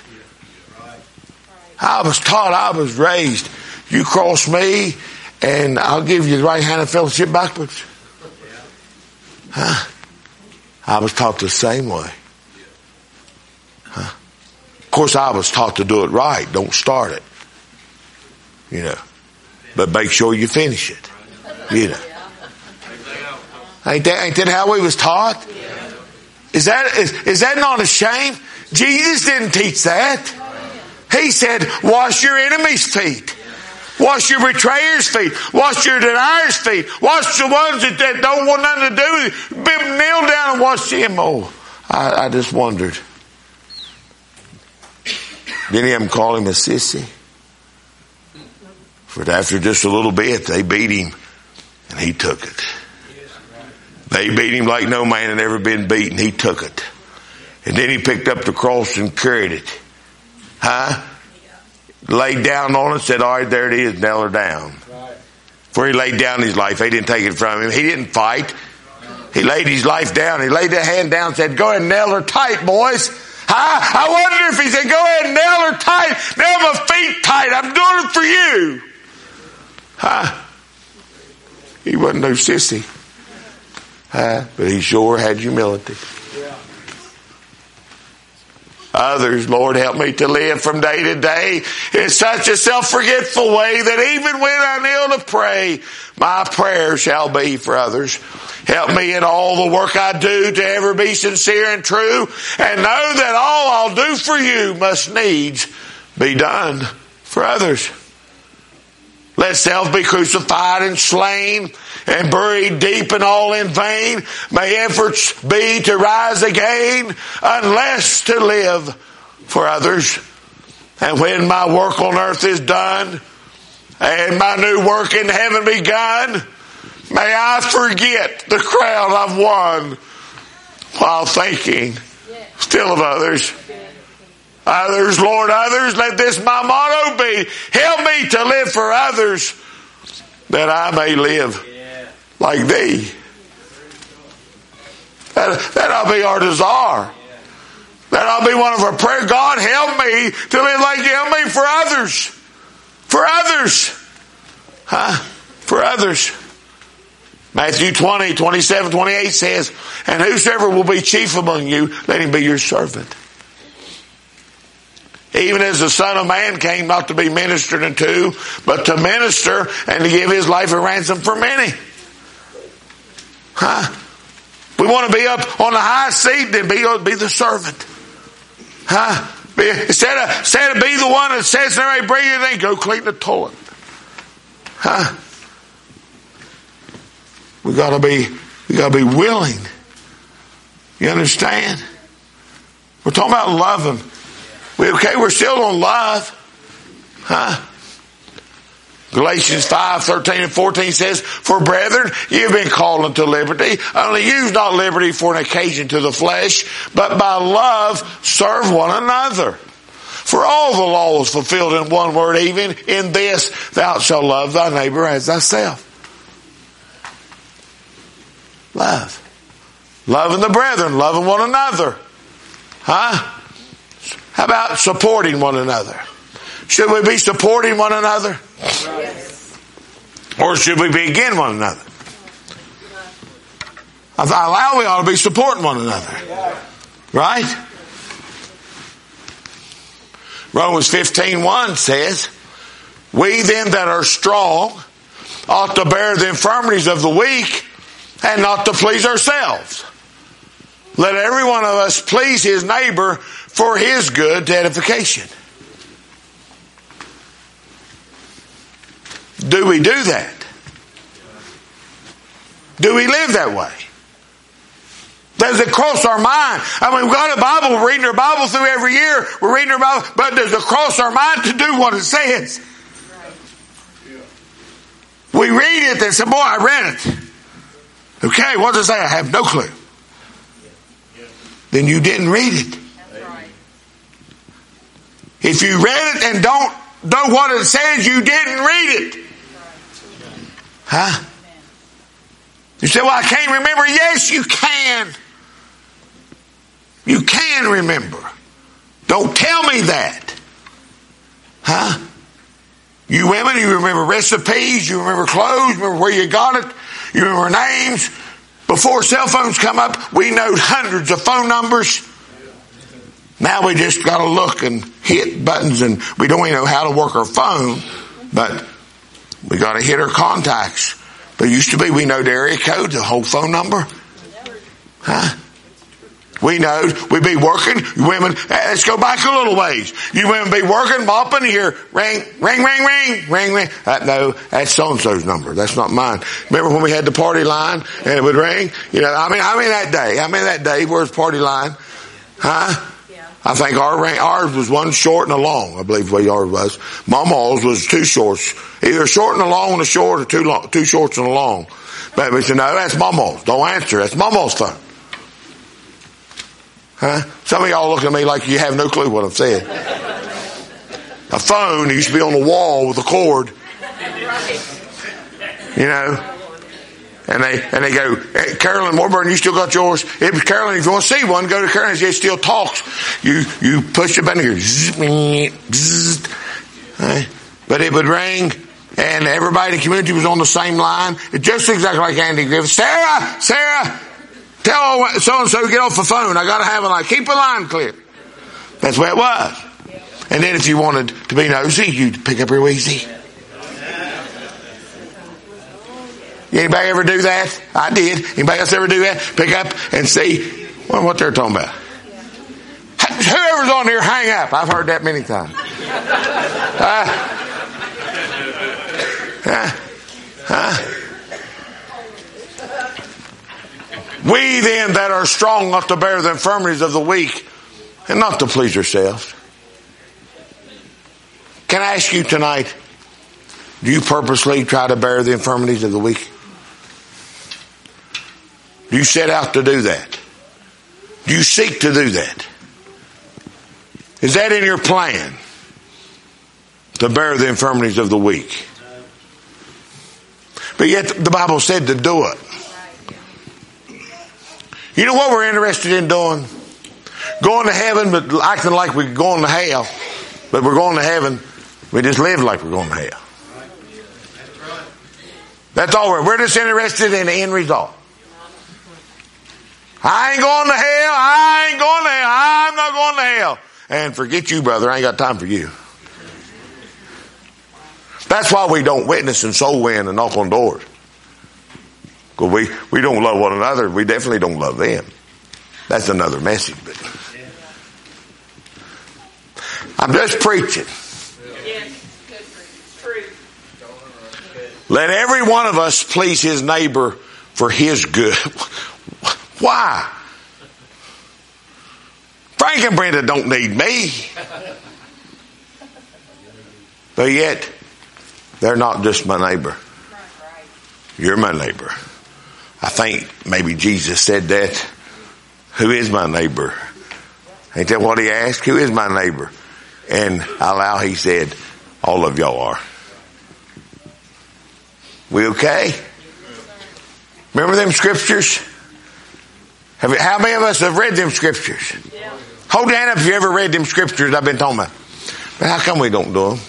I was taught, I was raised. You cross me and I'll give you the right hand of fellowship backwards. Huh? I was taught the same way. Huh? Of course, I was taught to do it right. Don't start it. You know. But make sure you finish it. You know. Ain't that, ain't that how we was taught? Is that, is, is that not a shame? Jesus didn't teach that. He said, wash your enemy's feet. Wash your betrayer's feet. Wash your denier's feet. Wash the ones that, that don't want nothing to do with it. Kneel down and wash them. Oh, I, I just wondered. Didn't even call him a sissy? But after just a little bit, they beat him, and he took it. They beat him like no man had ever been beaten. He took it. And then he picked up the cross and carried it. Huh? Laid down on it, said, all right, there it is, nail her down. Before he laid down his life, they didn't take it from him. He didn't fight. He laid his life down. He laid that hand down and said, go ahead and nail her tight, boys. Huh? I wonder if he said, go ahead and nail her tight. Nail my feet tight. I'm doing it for you. Huh? He wasn't no sissy. Huh? But he sure had humility. Yeah. Others, Lord, help me to live from day to day in such a self-forgetful way that even when I kneel to pray, my prayer shall be for others. Help me in all the work I do to ever be sincere and true, and know that all I'll do for you must needs be done for others. Let self be crucified and slain and buried deep and all in vain. May efforts be to rise again unless to live for others. And when my work on earth is done and my new work in heaven begun, may I forget the crown I've won while thinking still of others. Others, Lord, others, let this my motto be. Help me to live for others that I may live like thee. That, that'll be our desire. That'll be one of our prayers. God, help me to live like you. Help me for others. For others. Huh? For others. Matthew twenty, twenty-seven, twenty-eight says, and whosoever will be chief among you, let him be your servant. Even as the Son of Man came not to be ministered unto, but to minister and to give his life a ransom for many. Huh? We want to be up on the high seat, then be, be the servant. Huh? Be, instead of, instead of be the one that says, everybody bring anything, go clean the toilet. Huh? We gotta be, we gotta be willing. You understand? We're talking about loving. We, okay, we're still on love. Huh? Galatians five, thirteen and fourteen says, for brethren, you've been called unto liberty. Only use not liberty for an occasion to the flesh, but by love serve one another. For all the law is fulfilled in one word, even in this, thou shalt love thy neighbor as thyself. Love. Loving the brethren, loving one another. Huh? How about supporting one another? Should we be supporting one another? Yes. Or should we be against one another? I allow we ought to be supporting one another. Right? Romans fifteen one says, we then that are strong ought to bear the infirmities of the weak and not to please ourselves. Let every one of us please his neighbor for his good to edification. Do we do that? Do we live that way? Does it cross our mind? I mean, we've got a Bible, we're reading our Bible through every year, we're reading our Bible, but does it cross our mind to do what it says? We read it and say, boy, I read it. Okay, what does it say? I have no clue. Then you didn't read it. If you read it and don't know what it says, you didn't read it. Huh? You say, well, I can't remember. Yes, you can. You can remember. Don't tell me that. Huh? You women, you remember recipes, you remember clothes, you remember where you got it, you remember names. Before cell phones come up, we know hundreds of phone numbers. Now we just got to look and hit buttons, and we don't even know how to work our phone, but we got to hit our contacts. But it used to be we know the area code, the whole phone number. Huh? We know we'd be working, women, let's go back a little ways. You women be working, mopping, here, ring, ring, ring, ring, ring, ring. Uh, no, that's so-and-so's number. That's not mine. Remember when we had the party line and it would ring? You know, I mean, I mean that day. I mean that day, where's party line? Huh? Yeah. I think our ring, ours was one short and a long, I believe the way ours was. Mama's was two shorts. Either short and a long and a short, or two long, two shorts and a long. But we said, no, that's Mama's. Don't answer. That's Mama's phone. Huh? Some of y'all look at me like you have no clue what I'm saying. A phone used to be on the wall with a cord. You know? And they and they go, hey, Carolyn Warburton, you still got yours? If Carolyn, if you want to see one, go to Carolyn. It still talks. You you push the button here. Right? But it would ring, and everybody in the community was on the same line. It's just exactly like Andy Griffith. Sarah, Sarah, tell so-and-so to get off the phone. I got to have a line. Keep the line clear. That's where it was. And then if you wanted to be nosy, you'd pick up real easy. Anybody ever do that? I did. Anybody else ever do that? Pick up and see well, what they're talking about. Whoever's on here, hang up. I've heard that many times. Uh, huh? Huh? We then that are strong ought to bear the infirmities of the weak and not to please yourselves. Can I ask you tonight, do you purposely try to bear the infirmities of the weak? Do you set out to do that? Do you seek to do that? Is that in your plan? To bear the infirmities of the weak. But yet the Bible said to do it. You know what we're interested in doing? Going to heaven, but acting like we're going to hell. But we're going to heaven. We just live like we're going to hell. That's all we're. We're just interested in the end result. I ain't going to hell. I ain't going to hell. I'm not going to hell. And forget you, brother. I ain't got time for you. That's why we don't witness and soul win and knock on doors. Because we, we don't love one another. We definitely don't love them. That's another message. But I'm just preaching. Let every one of us please his neighbor for his good. Why? Frank and Brenda don't need me. But yet, they're not just my neighbor. You're my neighbor. I think maybe Jesus said that. Who is my neighbor? Ain't that what he asked? Who is my neighbor? And allow he said, all of y'all are. We okay? Remember them scriptures? Have you, how many of us have read them scriptures? Yeah. Hold your hand up if you ever read them scriptures I've been talking about. But how come we don't do them?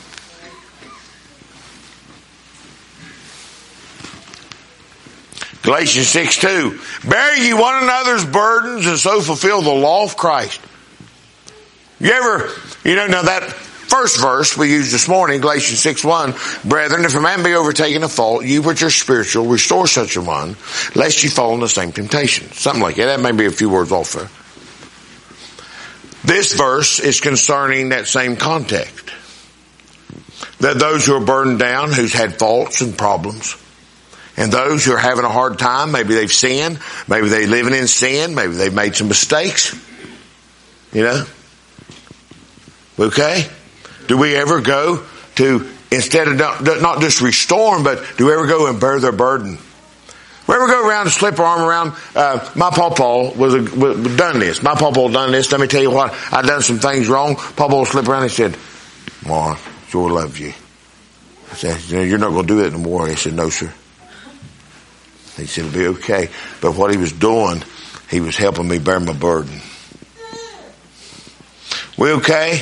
Galatians six two. Bear ye one another's burdens and so fulfill the law of Christ. You ever, you know, now that first verse we used this morning, Galatians six one, brethren, if a man be overtaken of fault, you which are spiritual, restore such a one, lest you fall in the same temptation. Something like that. That may be a few words off there. This verse is concerning that same context. That those who are burdened down, who's had faults and problems, and those who are having a hard time, maybe they've sinned, maybe they're living in sin, maybe they've made some mistakes, you know. Okay? Do we ever go to, instead of not, not just restore them, but do we ever go and bear their burden? We ever go around and slip our arm around, uh, my pawpaw was, a, was done this. My pawpaw done this. Let me tell you what, I done some things wrong. Pawpaw will slip around and said, Ma, sure love you. I said, you're not going to do it no more. He said, no, sir. He said, it'll be okay. But what he was doing, he was helping me bear my burden. We okay?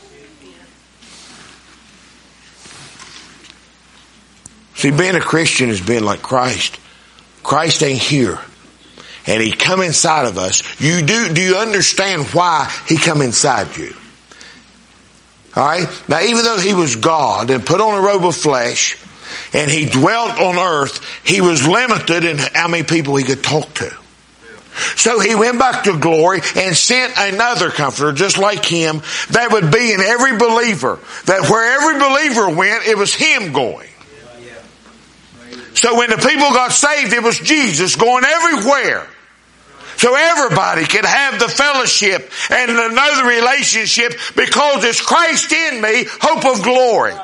See, being a Christian is being like Christ. Christ ain't here. And he come inside of us. You do, do you understand why he come inside you? Alright? Now even though he was God and put on a robe of flesh, and he dwelt on earth, he was limited in how many people he could talk to. So he went back to glory and sent another comforter just like him that would be in every believer. That where every believer went, it was him going. So when the people got saved, it was Jesus going everywhere. So everybody can have the fellowship and know the relationship because it's Christ in me, hope of glory.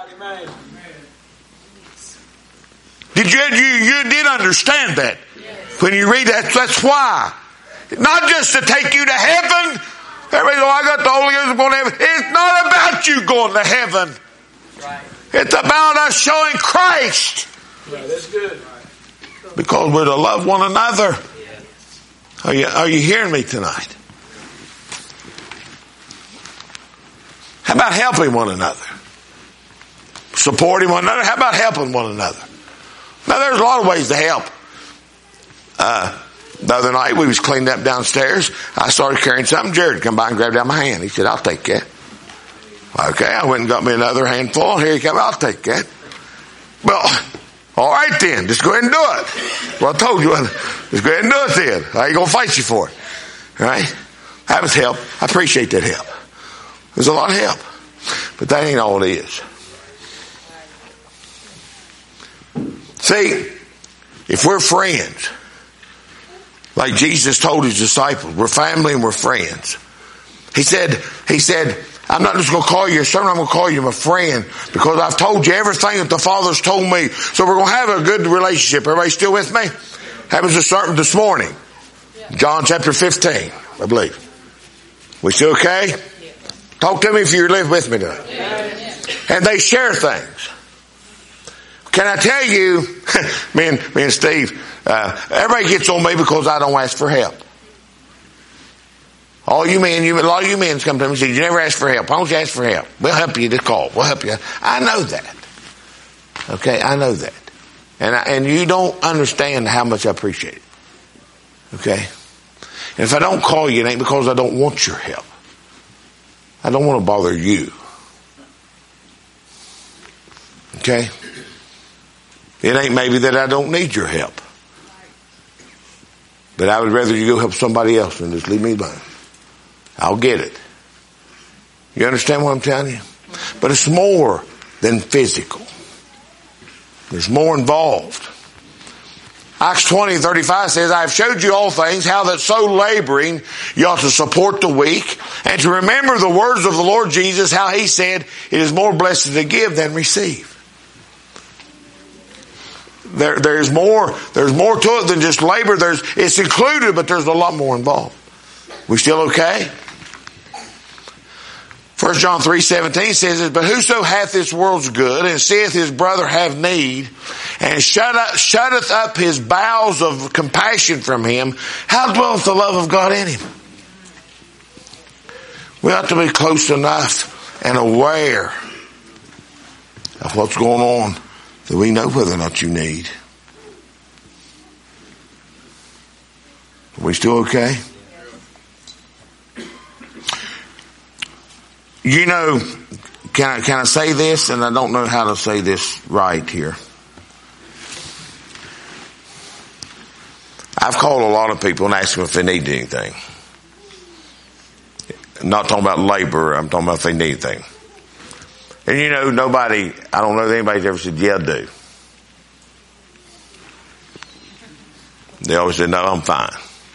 Did you, you, you did understand that? When you read that, that's why. Not just to take you to heaven. Everybody go, I got the Holy Ghost, I'm going to heaven. It's not about you going to heaven. It's about us showing Christ. Right, that's good. Because we're to love one another. Are you, are you hearing me tonight? How about helping one another? Supporting one another? How about helping one another? Now there's a lot of ways to help. Uh, the other night we was cleaning up downstairs. I started carrying something. Jared come by and grabbed out my hand. He said, I'll take that. Okay, I went and got me another handful. Here you come. I'll take that. Well, all right then. Just go ahead and do it. Well, I told you. Just go ahead and do it then. I ain't going to fight you for it. All right? That was help. I appreciate that help. There's a lot of help. But that ain't all it is. See, if we're friends, like Jesus told his disciples, we're family and we're friends. He said, he said, I'm not just going to call you a servant, I'm going to call you my friend because I've told you everything that the Father's told me. So we're going to have a good relationship. Everybody still with me? That was a sermon this morning. John chapter fifteen, I believe. We still okay? Talk to me if you live with me tonight. And they share things. Can I tell you, me and, me and Steve, uh, everybody gets on me because I don't ask for help. All you men, you, a lot of you men come to me and say, you never ask for help. Why don't you ask for help? We'll help you to call. We'll help you. I know that. Okay, I know that. And I, and you don't understand how much I appreciate it. Okay? And if I don't call you, it ain't because I don't want your help. I don't want to bother you. Okay? It ain't maybe that I don't need your help. But I would rather you go help somebody else than just leave me alone. I'll get it. You understand what I'm telling you? But it's more than physical. There's more involved. Acts twenty thirty-five says, I have showed you all things, how that so laboring you ought to support the weak, and to remember the words of the Lord Jesus, how he said, it is more blessed to give than receive. There, there's more, there's more to it than just labor. There's, it's included, but there's a lot more involved. We still okay? First John three seventeen says, but whoso hath this world's good, and seeth his brother have need, and shut up, shutteth up his bowels of compassion from him, how dwelleth the love of God in him? We ought to be close enough and aware of what's going on, that we know whether or not you need. Are we still okay? You know, can I, can I say this? And I don't know how to say this right here. I've called a lot of people and asked them if they need anything. I'm not talking about labor. I'm talking about if they need anything. And you know, nobody, I don't know if anybody's ever said, yeah, I do. They always said, no, I'm fine.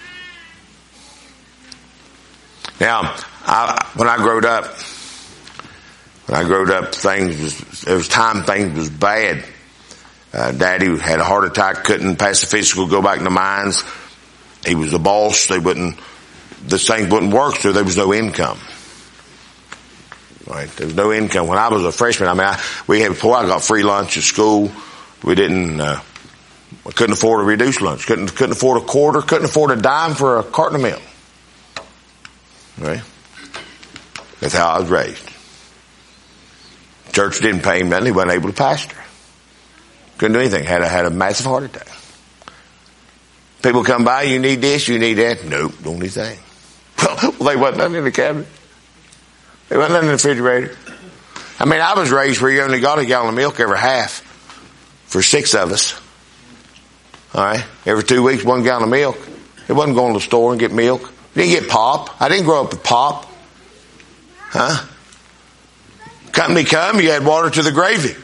Now, I, when I growed up, when I growed up, things was, there was time things was bad. Uh, Daddy had a heart attack, couldn't pass the physical, go back in the mines. He was the boss. They wouldn't, this thing wouldn't work, so there was no income. Right? There was no income. When I was a freshman, I mean, I, we had, before I got free lunch at school, we didn't, uh, we couldn't afford a reduced lunch. Couldn't, couldn't afford a quarter, couldn't afford a dime for a carton of milk. Right? That's how I was raised. Church didn't pay him nothing. He wasn't able to pastor. Couldn't do anything. Had a, had a massive heart attack. People come by, you need this, you need that. Nope, don't need anything. Well, they wasn't nothing in the cabinet. There wasn't nothing in the refrigerator. I mean, I was raised where you only got a gallon of milk every half for six of us. All right? Every two weeks, one gallon of milk. It wasn't going to the store and get milk. You didn't get pop. I didn't grow up with pop. Huh? Company come, you had water to the gravy.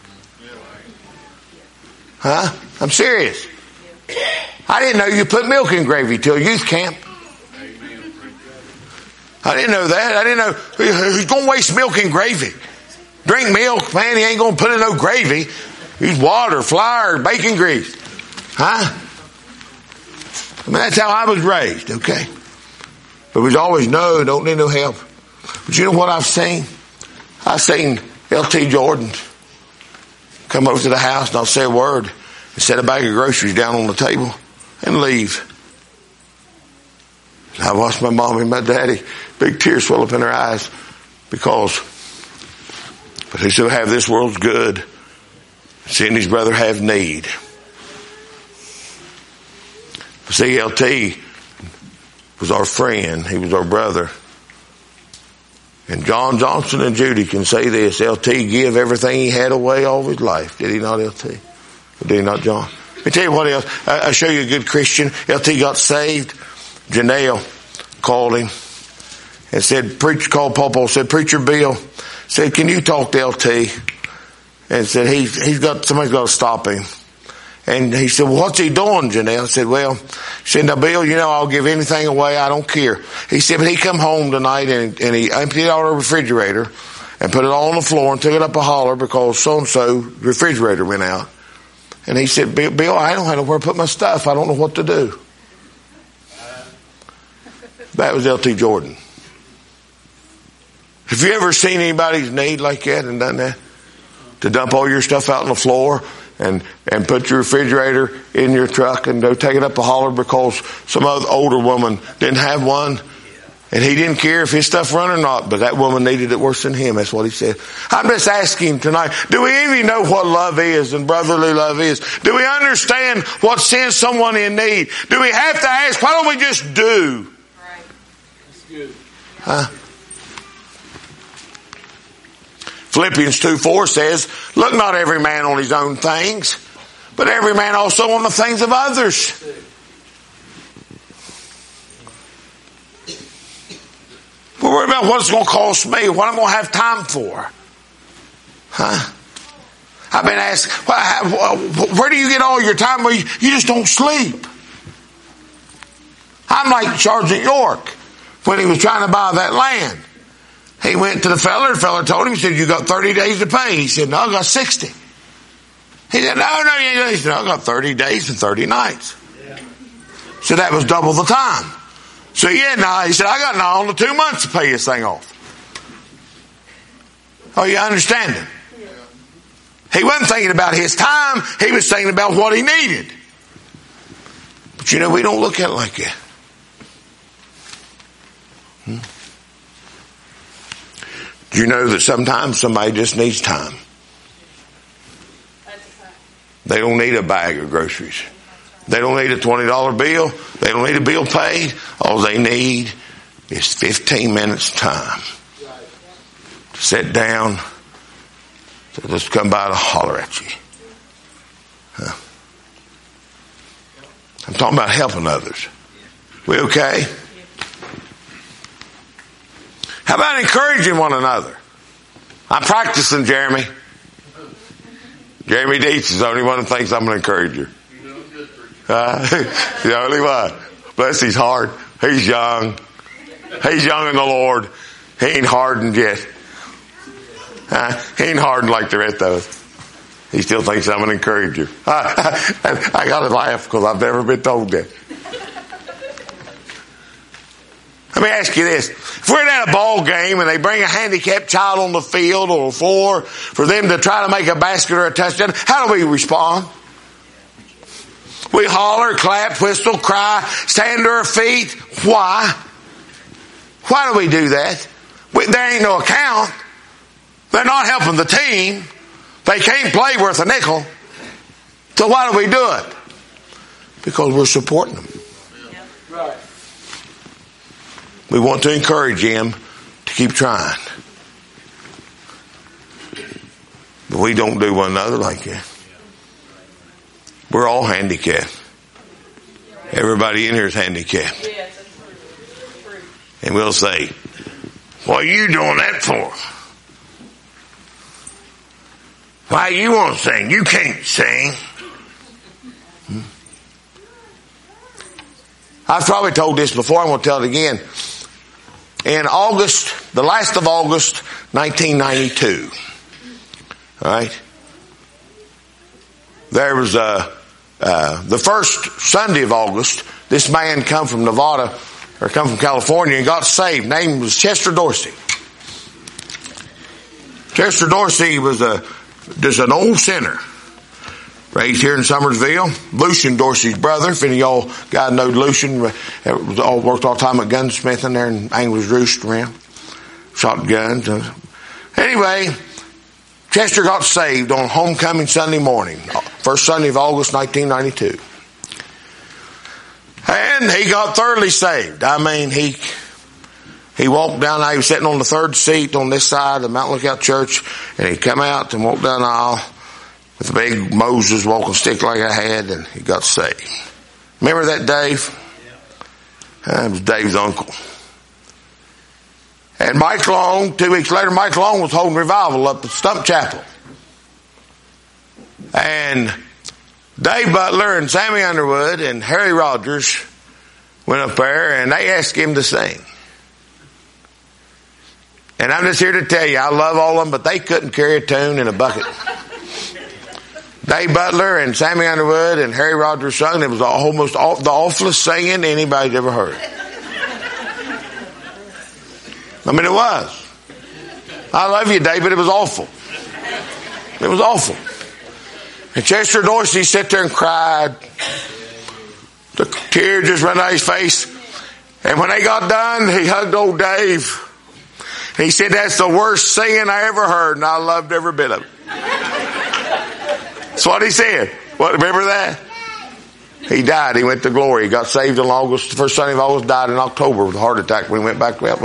Huh? I'm serious. I didn't know you put milk in gravy till youth camp. I didn't know that. I didn't know who's going to waste milk in gravy. Drink milk, man, he ain't going to put in no gravy. Use water, flour, bacon grease. Huh? I mean, that's how I was raised, okay? But we always know, don't need no help. But you know what I've seen? I've seen L T Jordan come over to the house and I'll say a word and set a bag of groceries down on the table and leave. I watched my mom and my daddy, big tears swell up in their eyes because but he still have this world's good, seeing his brother have need. See, L T was our friend. He was our brother. And John Johnson and Judy can say this. L T gave everything he had away all of his life. Did he not, L T? Or did he not, John? Let me tell you what else. I'll show you a good Christian. L T got saved. Janelle called him and said, preacher, called Pawpaw, said, Preacher Bill, said, can you talk to L T? And said, he's, he's got, somebody's got to stop him. And he said, well, what's he doing, Janelle? I said, well, he said, now, Bill, you know, I'll give anything away. I don't care. He said, but he come home tonight and, and he emptied out our refrigerator and put it all on the floor and took it up a holler because so-and-so refrigerator went out. And he said, Bill, Bill, I don't have nowhere to put my stuff. I don't know what to do. That was L T Jordan. Have you ever seen anybody's need like that and done that? To dump all your stuff out on the floor and, and put your refrigerator in your truck and go take it up a holler because some other older woman didn't have one. And he didn't care if his stuff run or not, but that woman needed it worse than him. That's what he said. I'm just asking tonight, do we even know what love is and brotherly love is? Do we understand what sends someone in need? Do we have to ask, why don't we just do? Right. That's good. Huh? Philippians two four says, look not every man on his own things, but every man also on the things of others. We're worried about what it's going to cost me, what I'm going to have time for. Huh? I've been asked, where do you get all your time? Well, you just don't sleep. I'm like Sergeant York when he was trying to buy that land. He went to the fella, the fella told him, he said, you got thirty days to pay. He said, no, I got sixty. He said, no, no, you He said, no, I got thirty days and thirty nights. So that was double the time. So yeah, now, he said, I got now only two months to pay this thing off. Oh, you understand it? He wasn't thinking about his time, he was thinking about what he needed. But you know, we don't look at it like that. Hmm? Do you know that sometimes somebody just needs time? They don't need a bag of groceries. They don't need a twenty dollar bill. They don't need a bill paid. All they need is fifteen minutes time to sit down, to just come by to holler at you. Huh? I'm talking about helping others. We okay? How about encouraging one another? I'm practicing, Jeremy. Jeremy Dietz is the only one that thinks I'm an encourager. Uh, the only one. Bless his heart. He's young. He's young in the Lord. He ain't hardened yet. Uh, he ain't hardened like the rest of us. He still thinks I'm an encourager. I, I, I got to laugh because I've never been told that. Let me ask you this. If we're at a ball game and they bring a handicapped child on the field or the floor for them to try to make a basket or a touchdown, how do we respond? We holler, clap, whistle, cry, stand to our feet. Why? Why do we do that? We, there ain't no account. They're not helping the team. They can't play worth a nickel. So why do we do it? Because we're supporting them. Right. We want to encourage him to keep trying. But we don't do one another like that. We're all handicapped. Everybody in here is handicapped. And we'll say, what are you doing that for? Why you want to sing? You can't sing. Hmm? I've probably told this before. I'm going to tell it again. In August, the last of August, nineteen ninety-two. All right. There was a, uh, the first Sunday of August, this man come from Nevada, or come from California and got saved. Name was Chester Dorsey. Chester Dorsey was a, just an old sinner. Raised here in Summersville. Lucian Dorsey's brother. If any of y'all guys know Lucian, was all worked all the time at gunsmithing there in Angler's Roost around. Shot guns. Anyway, Chester got saved on homecoming Sunday morning. First Sunday of August, nineteen ninety-two. And he got thoroughly saved. I mean, he, he walked down there. He was sitting on the third seat on this side of the Mountain Lookout Church. And he come out and walked down the aisle with a big Moses walking stick like I had, and he got saved. Remember that, Dave? That was Dave's uncle. And Mike Long, two weeks later, Mike Long was holding revival up at Stump Chapel. And Dave Butler and Sammy Underwood and Harry Rogers went up there and they asked him to sing. And I'm just here to tell you, I love all of them, but they couldn't carry a tune in a bucket. Dave Butler and Sammy Underwood and Harry Rogers sung. It was almost all, the awfulest singing anybody's ever heard. I mean, it was. I love you, Dave, but it was awful. It was awful. And Chester Dorsey sat there and cried. The tears just ran down his face. And when they got done, he hugged old Dave. He said, that's the worst singing I ever heard, and I loved every bit of it. That's what he said. What, remember that? He died. He went to glory. He got saved in August. The first Sunday of August, died in October with a heart attack when he went back to Well,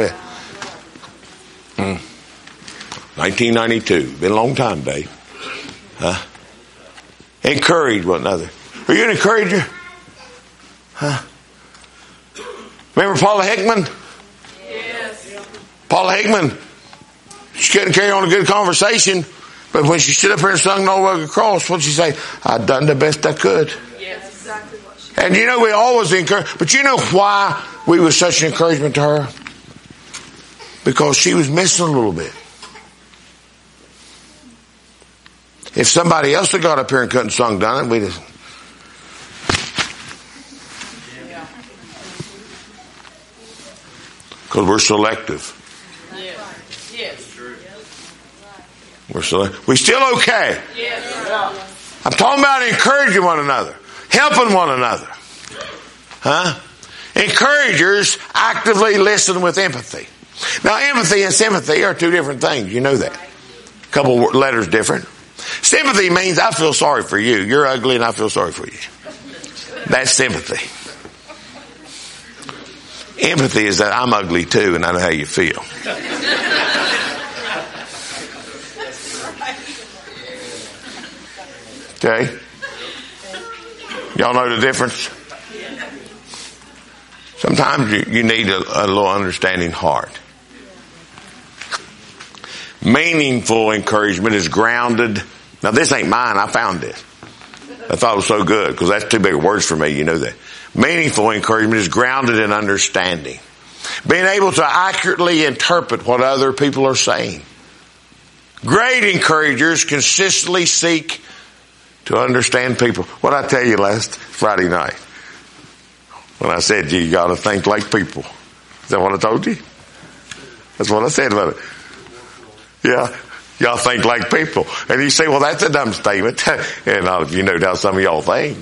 mm. nineteen ninety-two. Been a long time, Dave. Huh? Encourage one another. Are you an encourager? Huh? Remember Paula Hickman? Yes. Paula Hickman. She couldn't carry on a good conversation. But when she stood up here and sung No Rugged Cross, what'd she say? I done the best I could. Yes, exactly what she And you know, we always encourage, but you know why we were such an encouragement to her? Because she was missing a little bit. If somebody else had got up here and couldn't sung done it, we'd have. Because we're selective. Yes. Yes. We're still, we still okay. Yes. I'm talking about encouraging one another, helping one another. Huh? Encouragers actively listen with empathy. Now, empathy and sympathy are two different things. You know that. A couple letters different. Sympathy means I feel sorry for you. You're ugly and I feel sorry for you. That's sympathy. Empathy is that I'm ugly too and I know how you feel. Okay? Y'all know the difference? Sometimes you, you need a, a little understanding heart. Meaningful encouragement is grounded. Now this ain't mine. I found this. I thought it was so good because that's too big words for me. You know that. Meaningful encouragement is grounded in understanding. Being able to accurately interpret what other people are saying. Great encouragers consistently seek to understand people. What did I tell you last Friday night? When I said you got to think like people. Is that what I told you? That's what I said about it. Yeah. Y'all think like people. And you say, well, that's a dumb statement. And uh, you know how some of y'all think.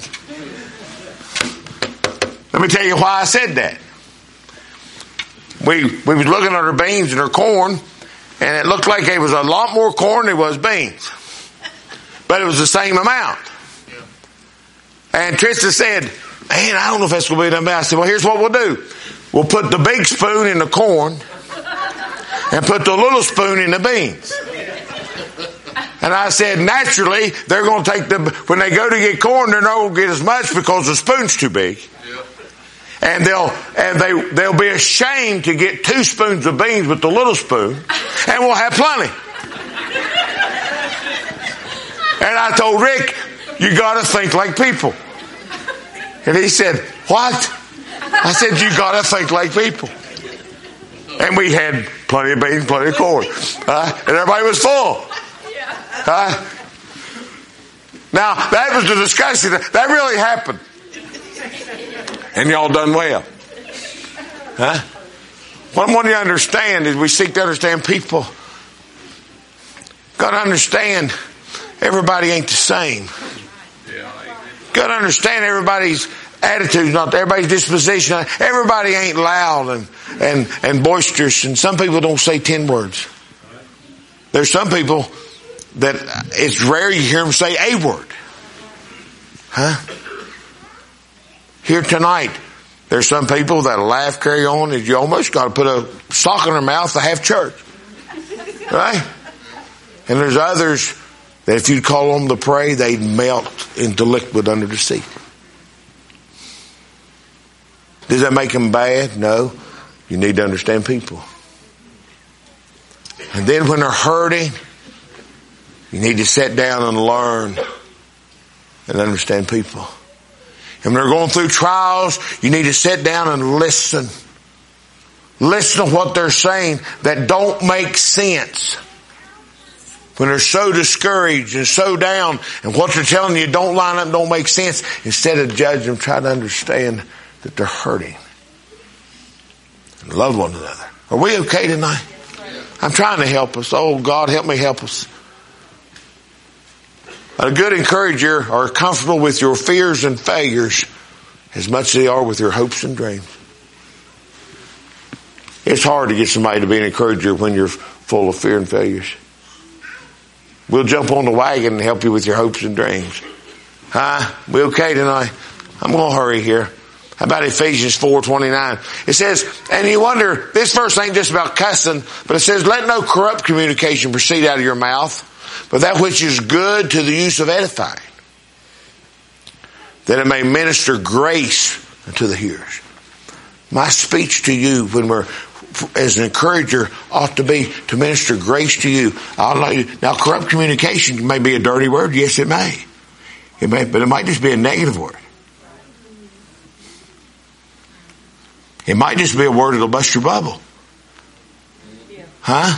Let me tell you why I said that. We, we was looking at our beans and our corn, and it looked like there was a lot more corn than there was beans. But it was the same amount. And Trista said, man, I don't know if that's going to be enough. I said, well, here's what we'll do. We'll put the big spoon in the corn and put the little spoon in the beans. And I said, naturally, they're going to take the, when they go to get corn, they're not going to get as much because the spoon's too big. And they'll, and they, they'll be ashamed to get two spoons of beans with the little spoon, and we'll have plenty. And I told Rick, you got to think like people. And he said, what? I said, you got to think like people. And we had plenty of beans, plenty of corn. Uh, and everybody was full. Uh, now, that was the discussion. That really happened. And y'all done well. Huh? What I want you to understand is we seek to understand people. Got to understand everybody ain't the same. Got to understand everybody's attitude, not everybody's disposition. Everybody ain't loud and, and, and boisterous, and some people don't say ten words. There's some people that it's rare you hear them say a word. Huh? Here tonight, there's some people that laugh, carry on, and you almost got to put a sock in their mouth to have church. Right? And there's others that if you'd call them to pray, they'd melt into liquid under the seat. Does that make them bad? No. You need to understand people. And then when they're hurting, you need to sit down and learn and understand people. And when they're going through trials, you need to sit down and listen. Listen to what they're saying that don't make sense. When they're so discouraged and so down, and what they're telling you don't line up, don't make sense, instead of judging them, try to understand that they're hurting. And love one another. Are we okay tonight? I'm trying to help us. Oh, God, help me help us. A good encourager are comfortable with your fears and failures as much as they are with your hopes and dreams. It's hard to get somebody to be an encourager when you're full of fear and failures. We'll jump on the wagon and help you with your hopes and dreams. Huh? We okay tonight? I'm going to hurry here. How about Ephesians four twenty-nine? It says, and you wonder, this verse ain't just about cussing, but it says, let no corrupt communication proceed out of your mouth, but that which is good to the use of edifying, that it may minister grace unto the hearers. My speech to you when we're, as an encourager, ought to be to minister grace to you. I'll let you. Now, corrupt communication may be a dirty word. Yes, it may. It may, but it might just be a negative word. It might just be a word that'll bust your bubble. Huh?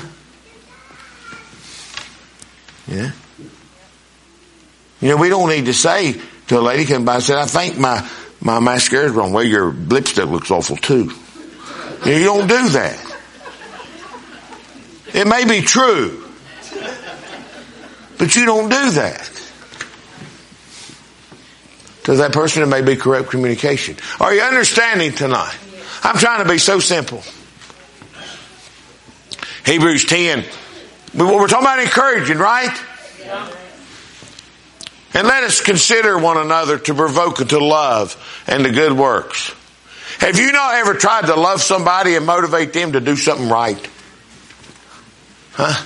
Yeah. You know, we don't need to say to a lady come by and say, I think my, my mascara's wrong. Well, your lipstick looks awful too. You know, you don't do that. It may be true, but you don't do that. To that person, it may be corrupt communication. Are you understanding tonight? I'm trying to be so simple. Hebrews ten. We're talking about encouraging, right? Yeah. And let us consider one another to provoke unto love and to good works. Have you not ever tried to love somebody and motivate them to do something right? Huh?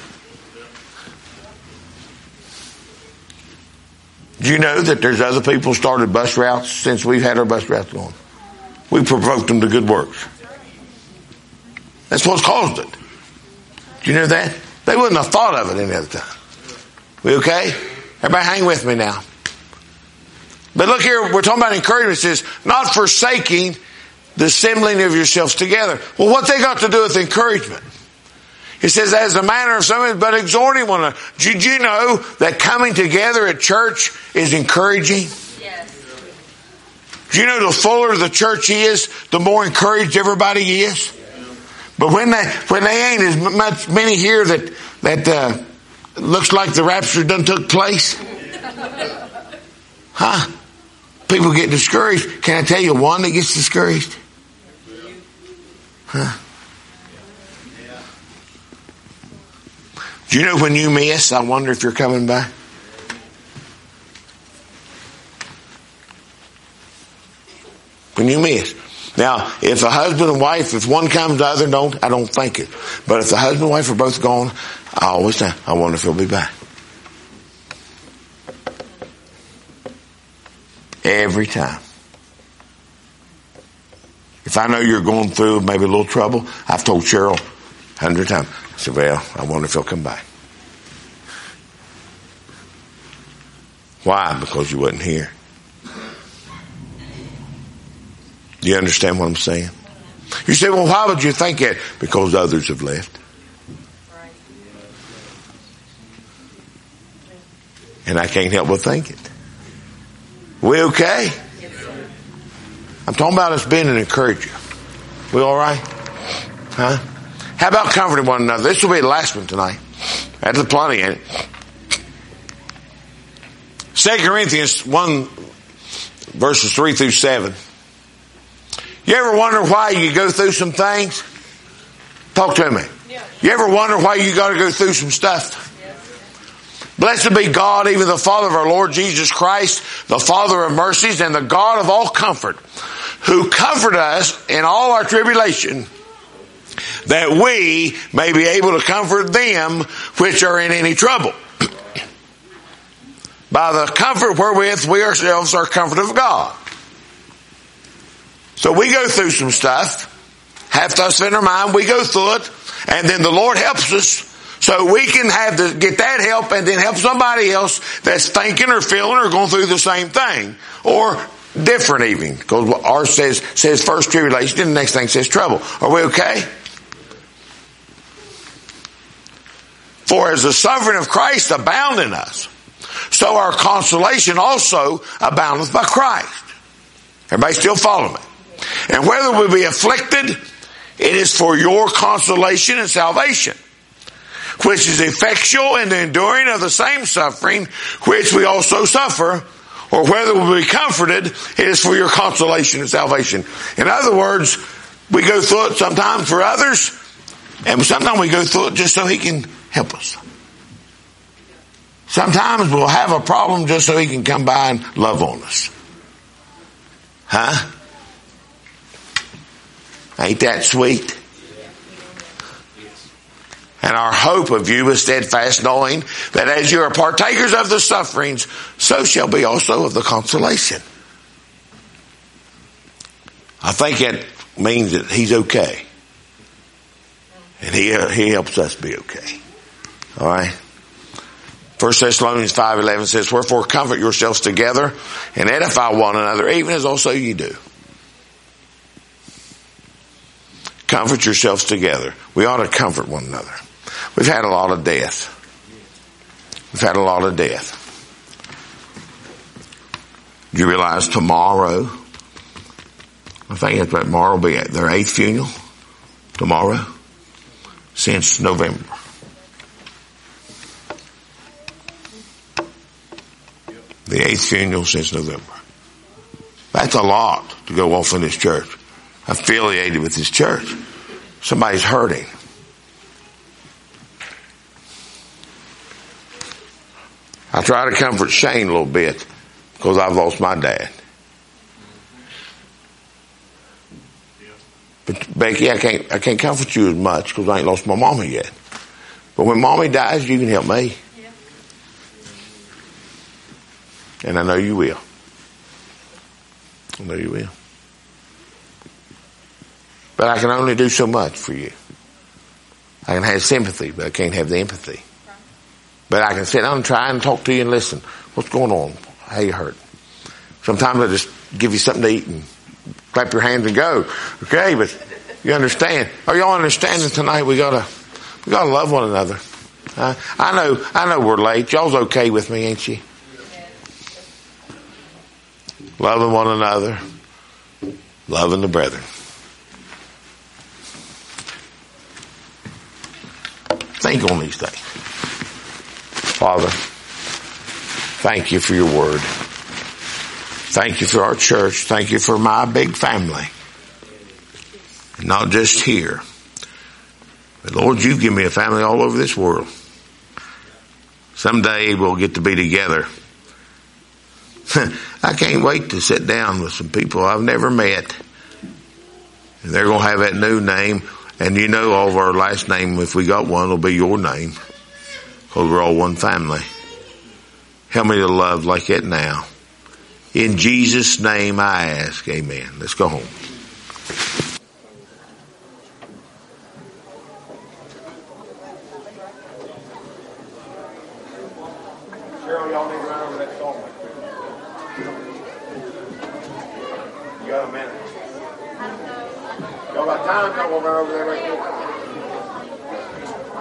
Do you know that there's other people started bus routes since we've had our bus routes going? We provoked them to good works. That's what's caused it. Do you know that? They wouldn't have thought of it any other time. We okay? Everybody hang with me now. But look here, we're talking about encouragement. It says, not forsaking the assembling of yourselves together. Well, what they got to do with encouragement? It says, as a manner of some, but exhorting one another. Did you know that coming together at church is encouraging? Yes. Do you know the fuller the church is, the more encouraged everybody is? But when they, when they ain't as much, many here that, that, uh, looks like the rapture done took place. Huh? People get discouraged. Can I tell you one that gets discouraged? Huh? Do you know when you miss, I wonder if you're coming by? When you miss. Now, if a husband and wife, if one comes, the other don't, I don't think it. But if the husband and wife are both gone, I always think, I wonder if he'll be back. Every time. If I know you're going through maybe a little trouble, I've told Cheryl a hundred times. I said, well, I wonder if he'll come back. Why? Because you wasn't here. Do you understand what I'm saying? You say, well, why would you think that? Because others have left. And I can't help but think it. We okay? I'm talking about us being an encourager. We all right? Huh? How about comforting one another? This will be the last one tonight. That's plenty in it. Second Corinthians one, verses three through seven. You ever wonder why you go through some things? Talk to me. Yeah. You ever wonder why you got to go through some stuff? Yes. Blessed be God, even the Father of our Lord Jesus Christ, the Father of mercies and the God of all comfort, who comfort us in all our tribulation, that we may be able to comfort them which are in any trouble. By the comfort wherewith we ourselves are comforted of God. So we go through some stuff, have stuff in our mind, we go through it, and then the Lord helps us so we can have to get that help and then help somebody else that's thinking or feeling or going through the same thing. Or different even. Because ours says, says first tribulation, and the next thing says trouble. Are we okay? For as the suffering of Christ abound in us, so our consolation also aboundeth by Christ. Everybody still follow me? And whether we be afflicted, it is for your consolation and salvation, which is effectual in the enduring of the same suffering which we also suffer, or whether we be comforted, it is for your consolation and salvation. In other words, we go through it sometimes for others, and sometimes we go through it just so He can help us. Sometimes we'll have a problem just so He can come by and love on us. Huh? Ain't that sweet? And our hope of you is steadfast, knowing that as you are partakers of the sufferings, so shall be also of the consolation. I think that means that He's okay. And He, he helps us be okay. All right? First Thessalonians five eleven says, wherefore comfort yourselves together and edify one another, even as also you do. Comfort yourselves together. We ought to comfort one another. We've had a lot of death. We've had a lot of death. Do you realize tomorrow, I think it's tomorrow will be their eighth funeral? Tomorrow? Since November. The eighth funeral since November. That's a lot to go off in this church. Affiliated with this church. Somebody's hurting. I try to comfort Shane a little bit because I've lost my dad. But Becky, I can't, I can't comfort you as much because I ain't lost my mama yet. But when mommy dies, you can help me. Yeah. And I know you will. I know you will. But I can only do so much for you. I can have sympathy, but I can't have the empathy. But I can sit down and try and talk to you and listen. What's going on? How you hurt? Sometimes I just give you something to eat and clap your hands and go. Okay, but you understand. Are y'all understanding tonight? We gotta, we gotta love one another. Uh, I know, I know we're late. Y'all's okay with me, ain't you? Loving one another. Loving the brethren. Think on these things. Father, thank you for your word. Thank you for our church. Thank you for my big family. Not just here. But Lord, you give me a family all over this world. Someday we'll get to be together. I can't wait to sit down with some people I've never met. And they're going to have that new name. And you know all of our last name, if we got one, will be your name. Because we're all one family. Help me to love like that now. In Jesus' name I ask. Amen. Let's go home. Cheryl, y'all need to run over that song. You got a minute. Y'all got time? Y'all want to run over there right quick?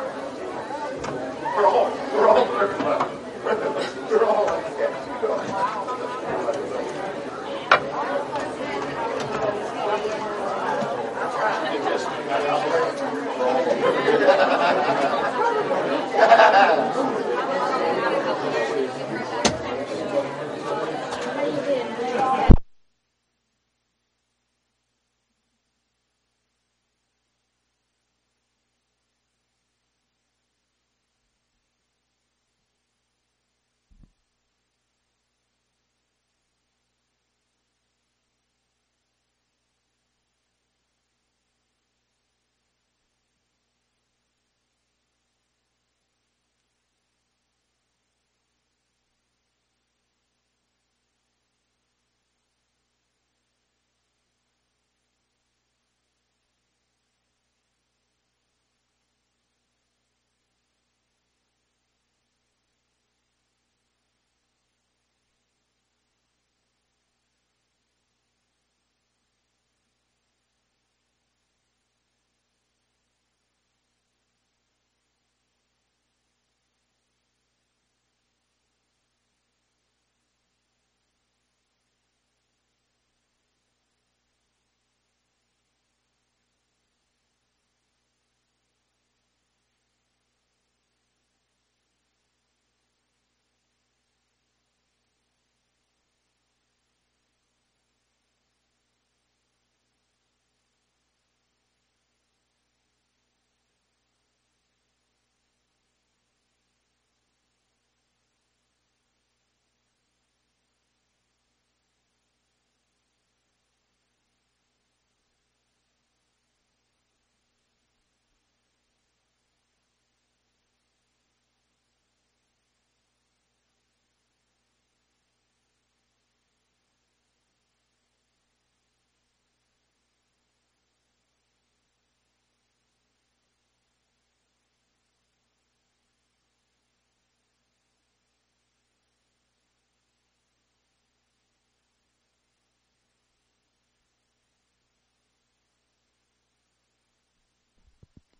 We're all, we're all, we're all, we're all,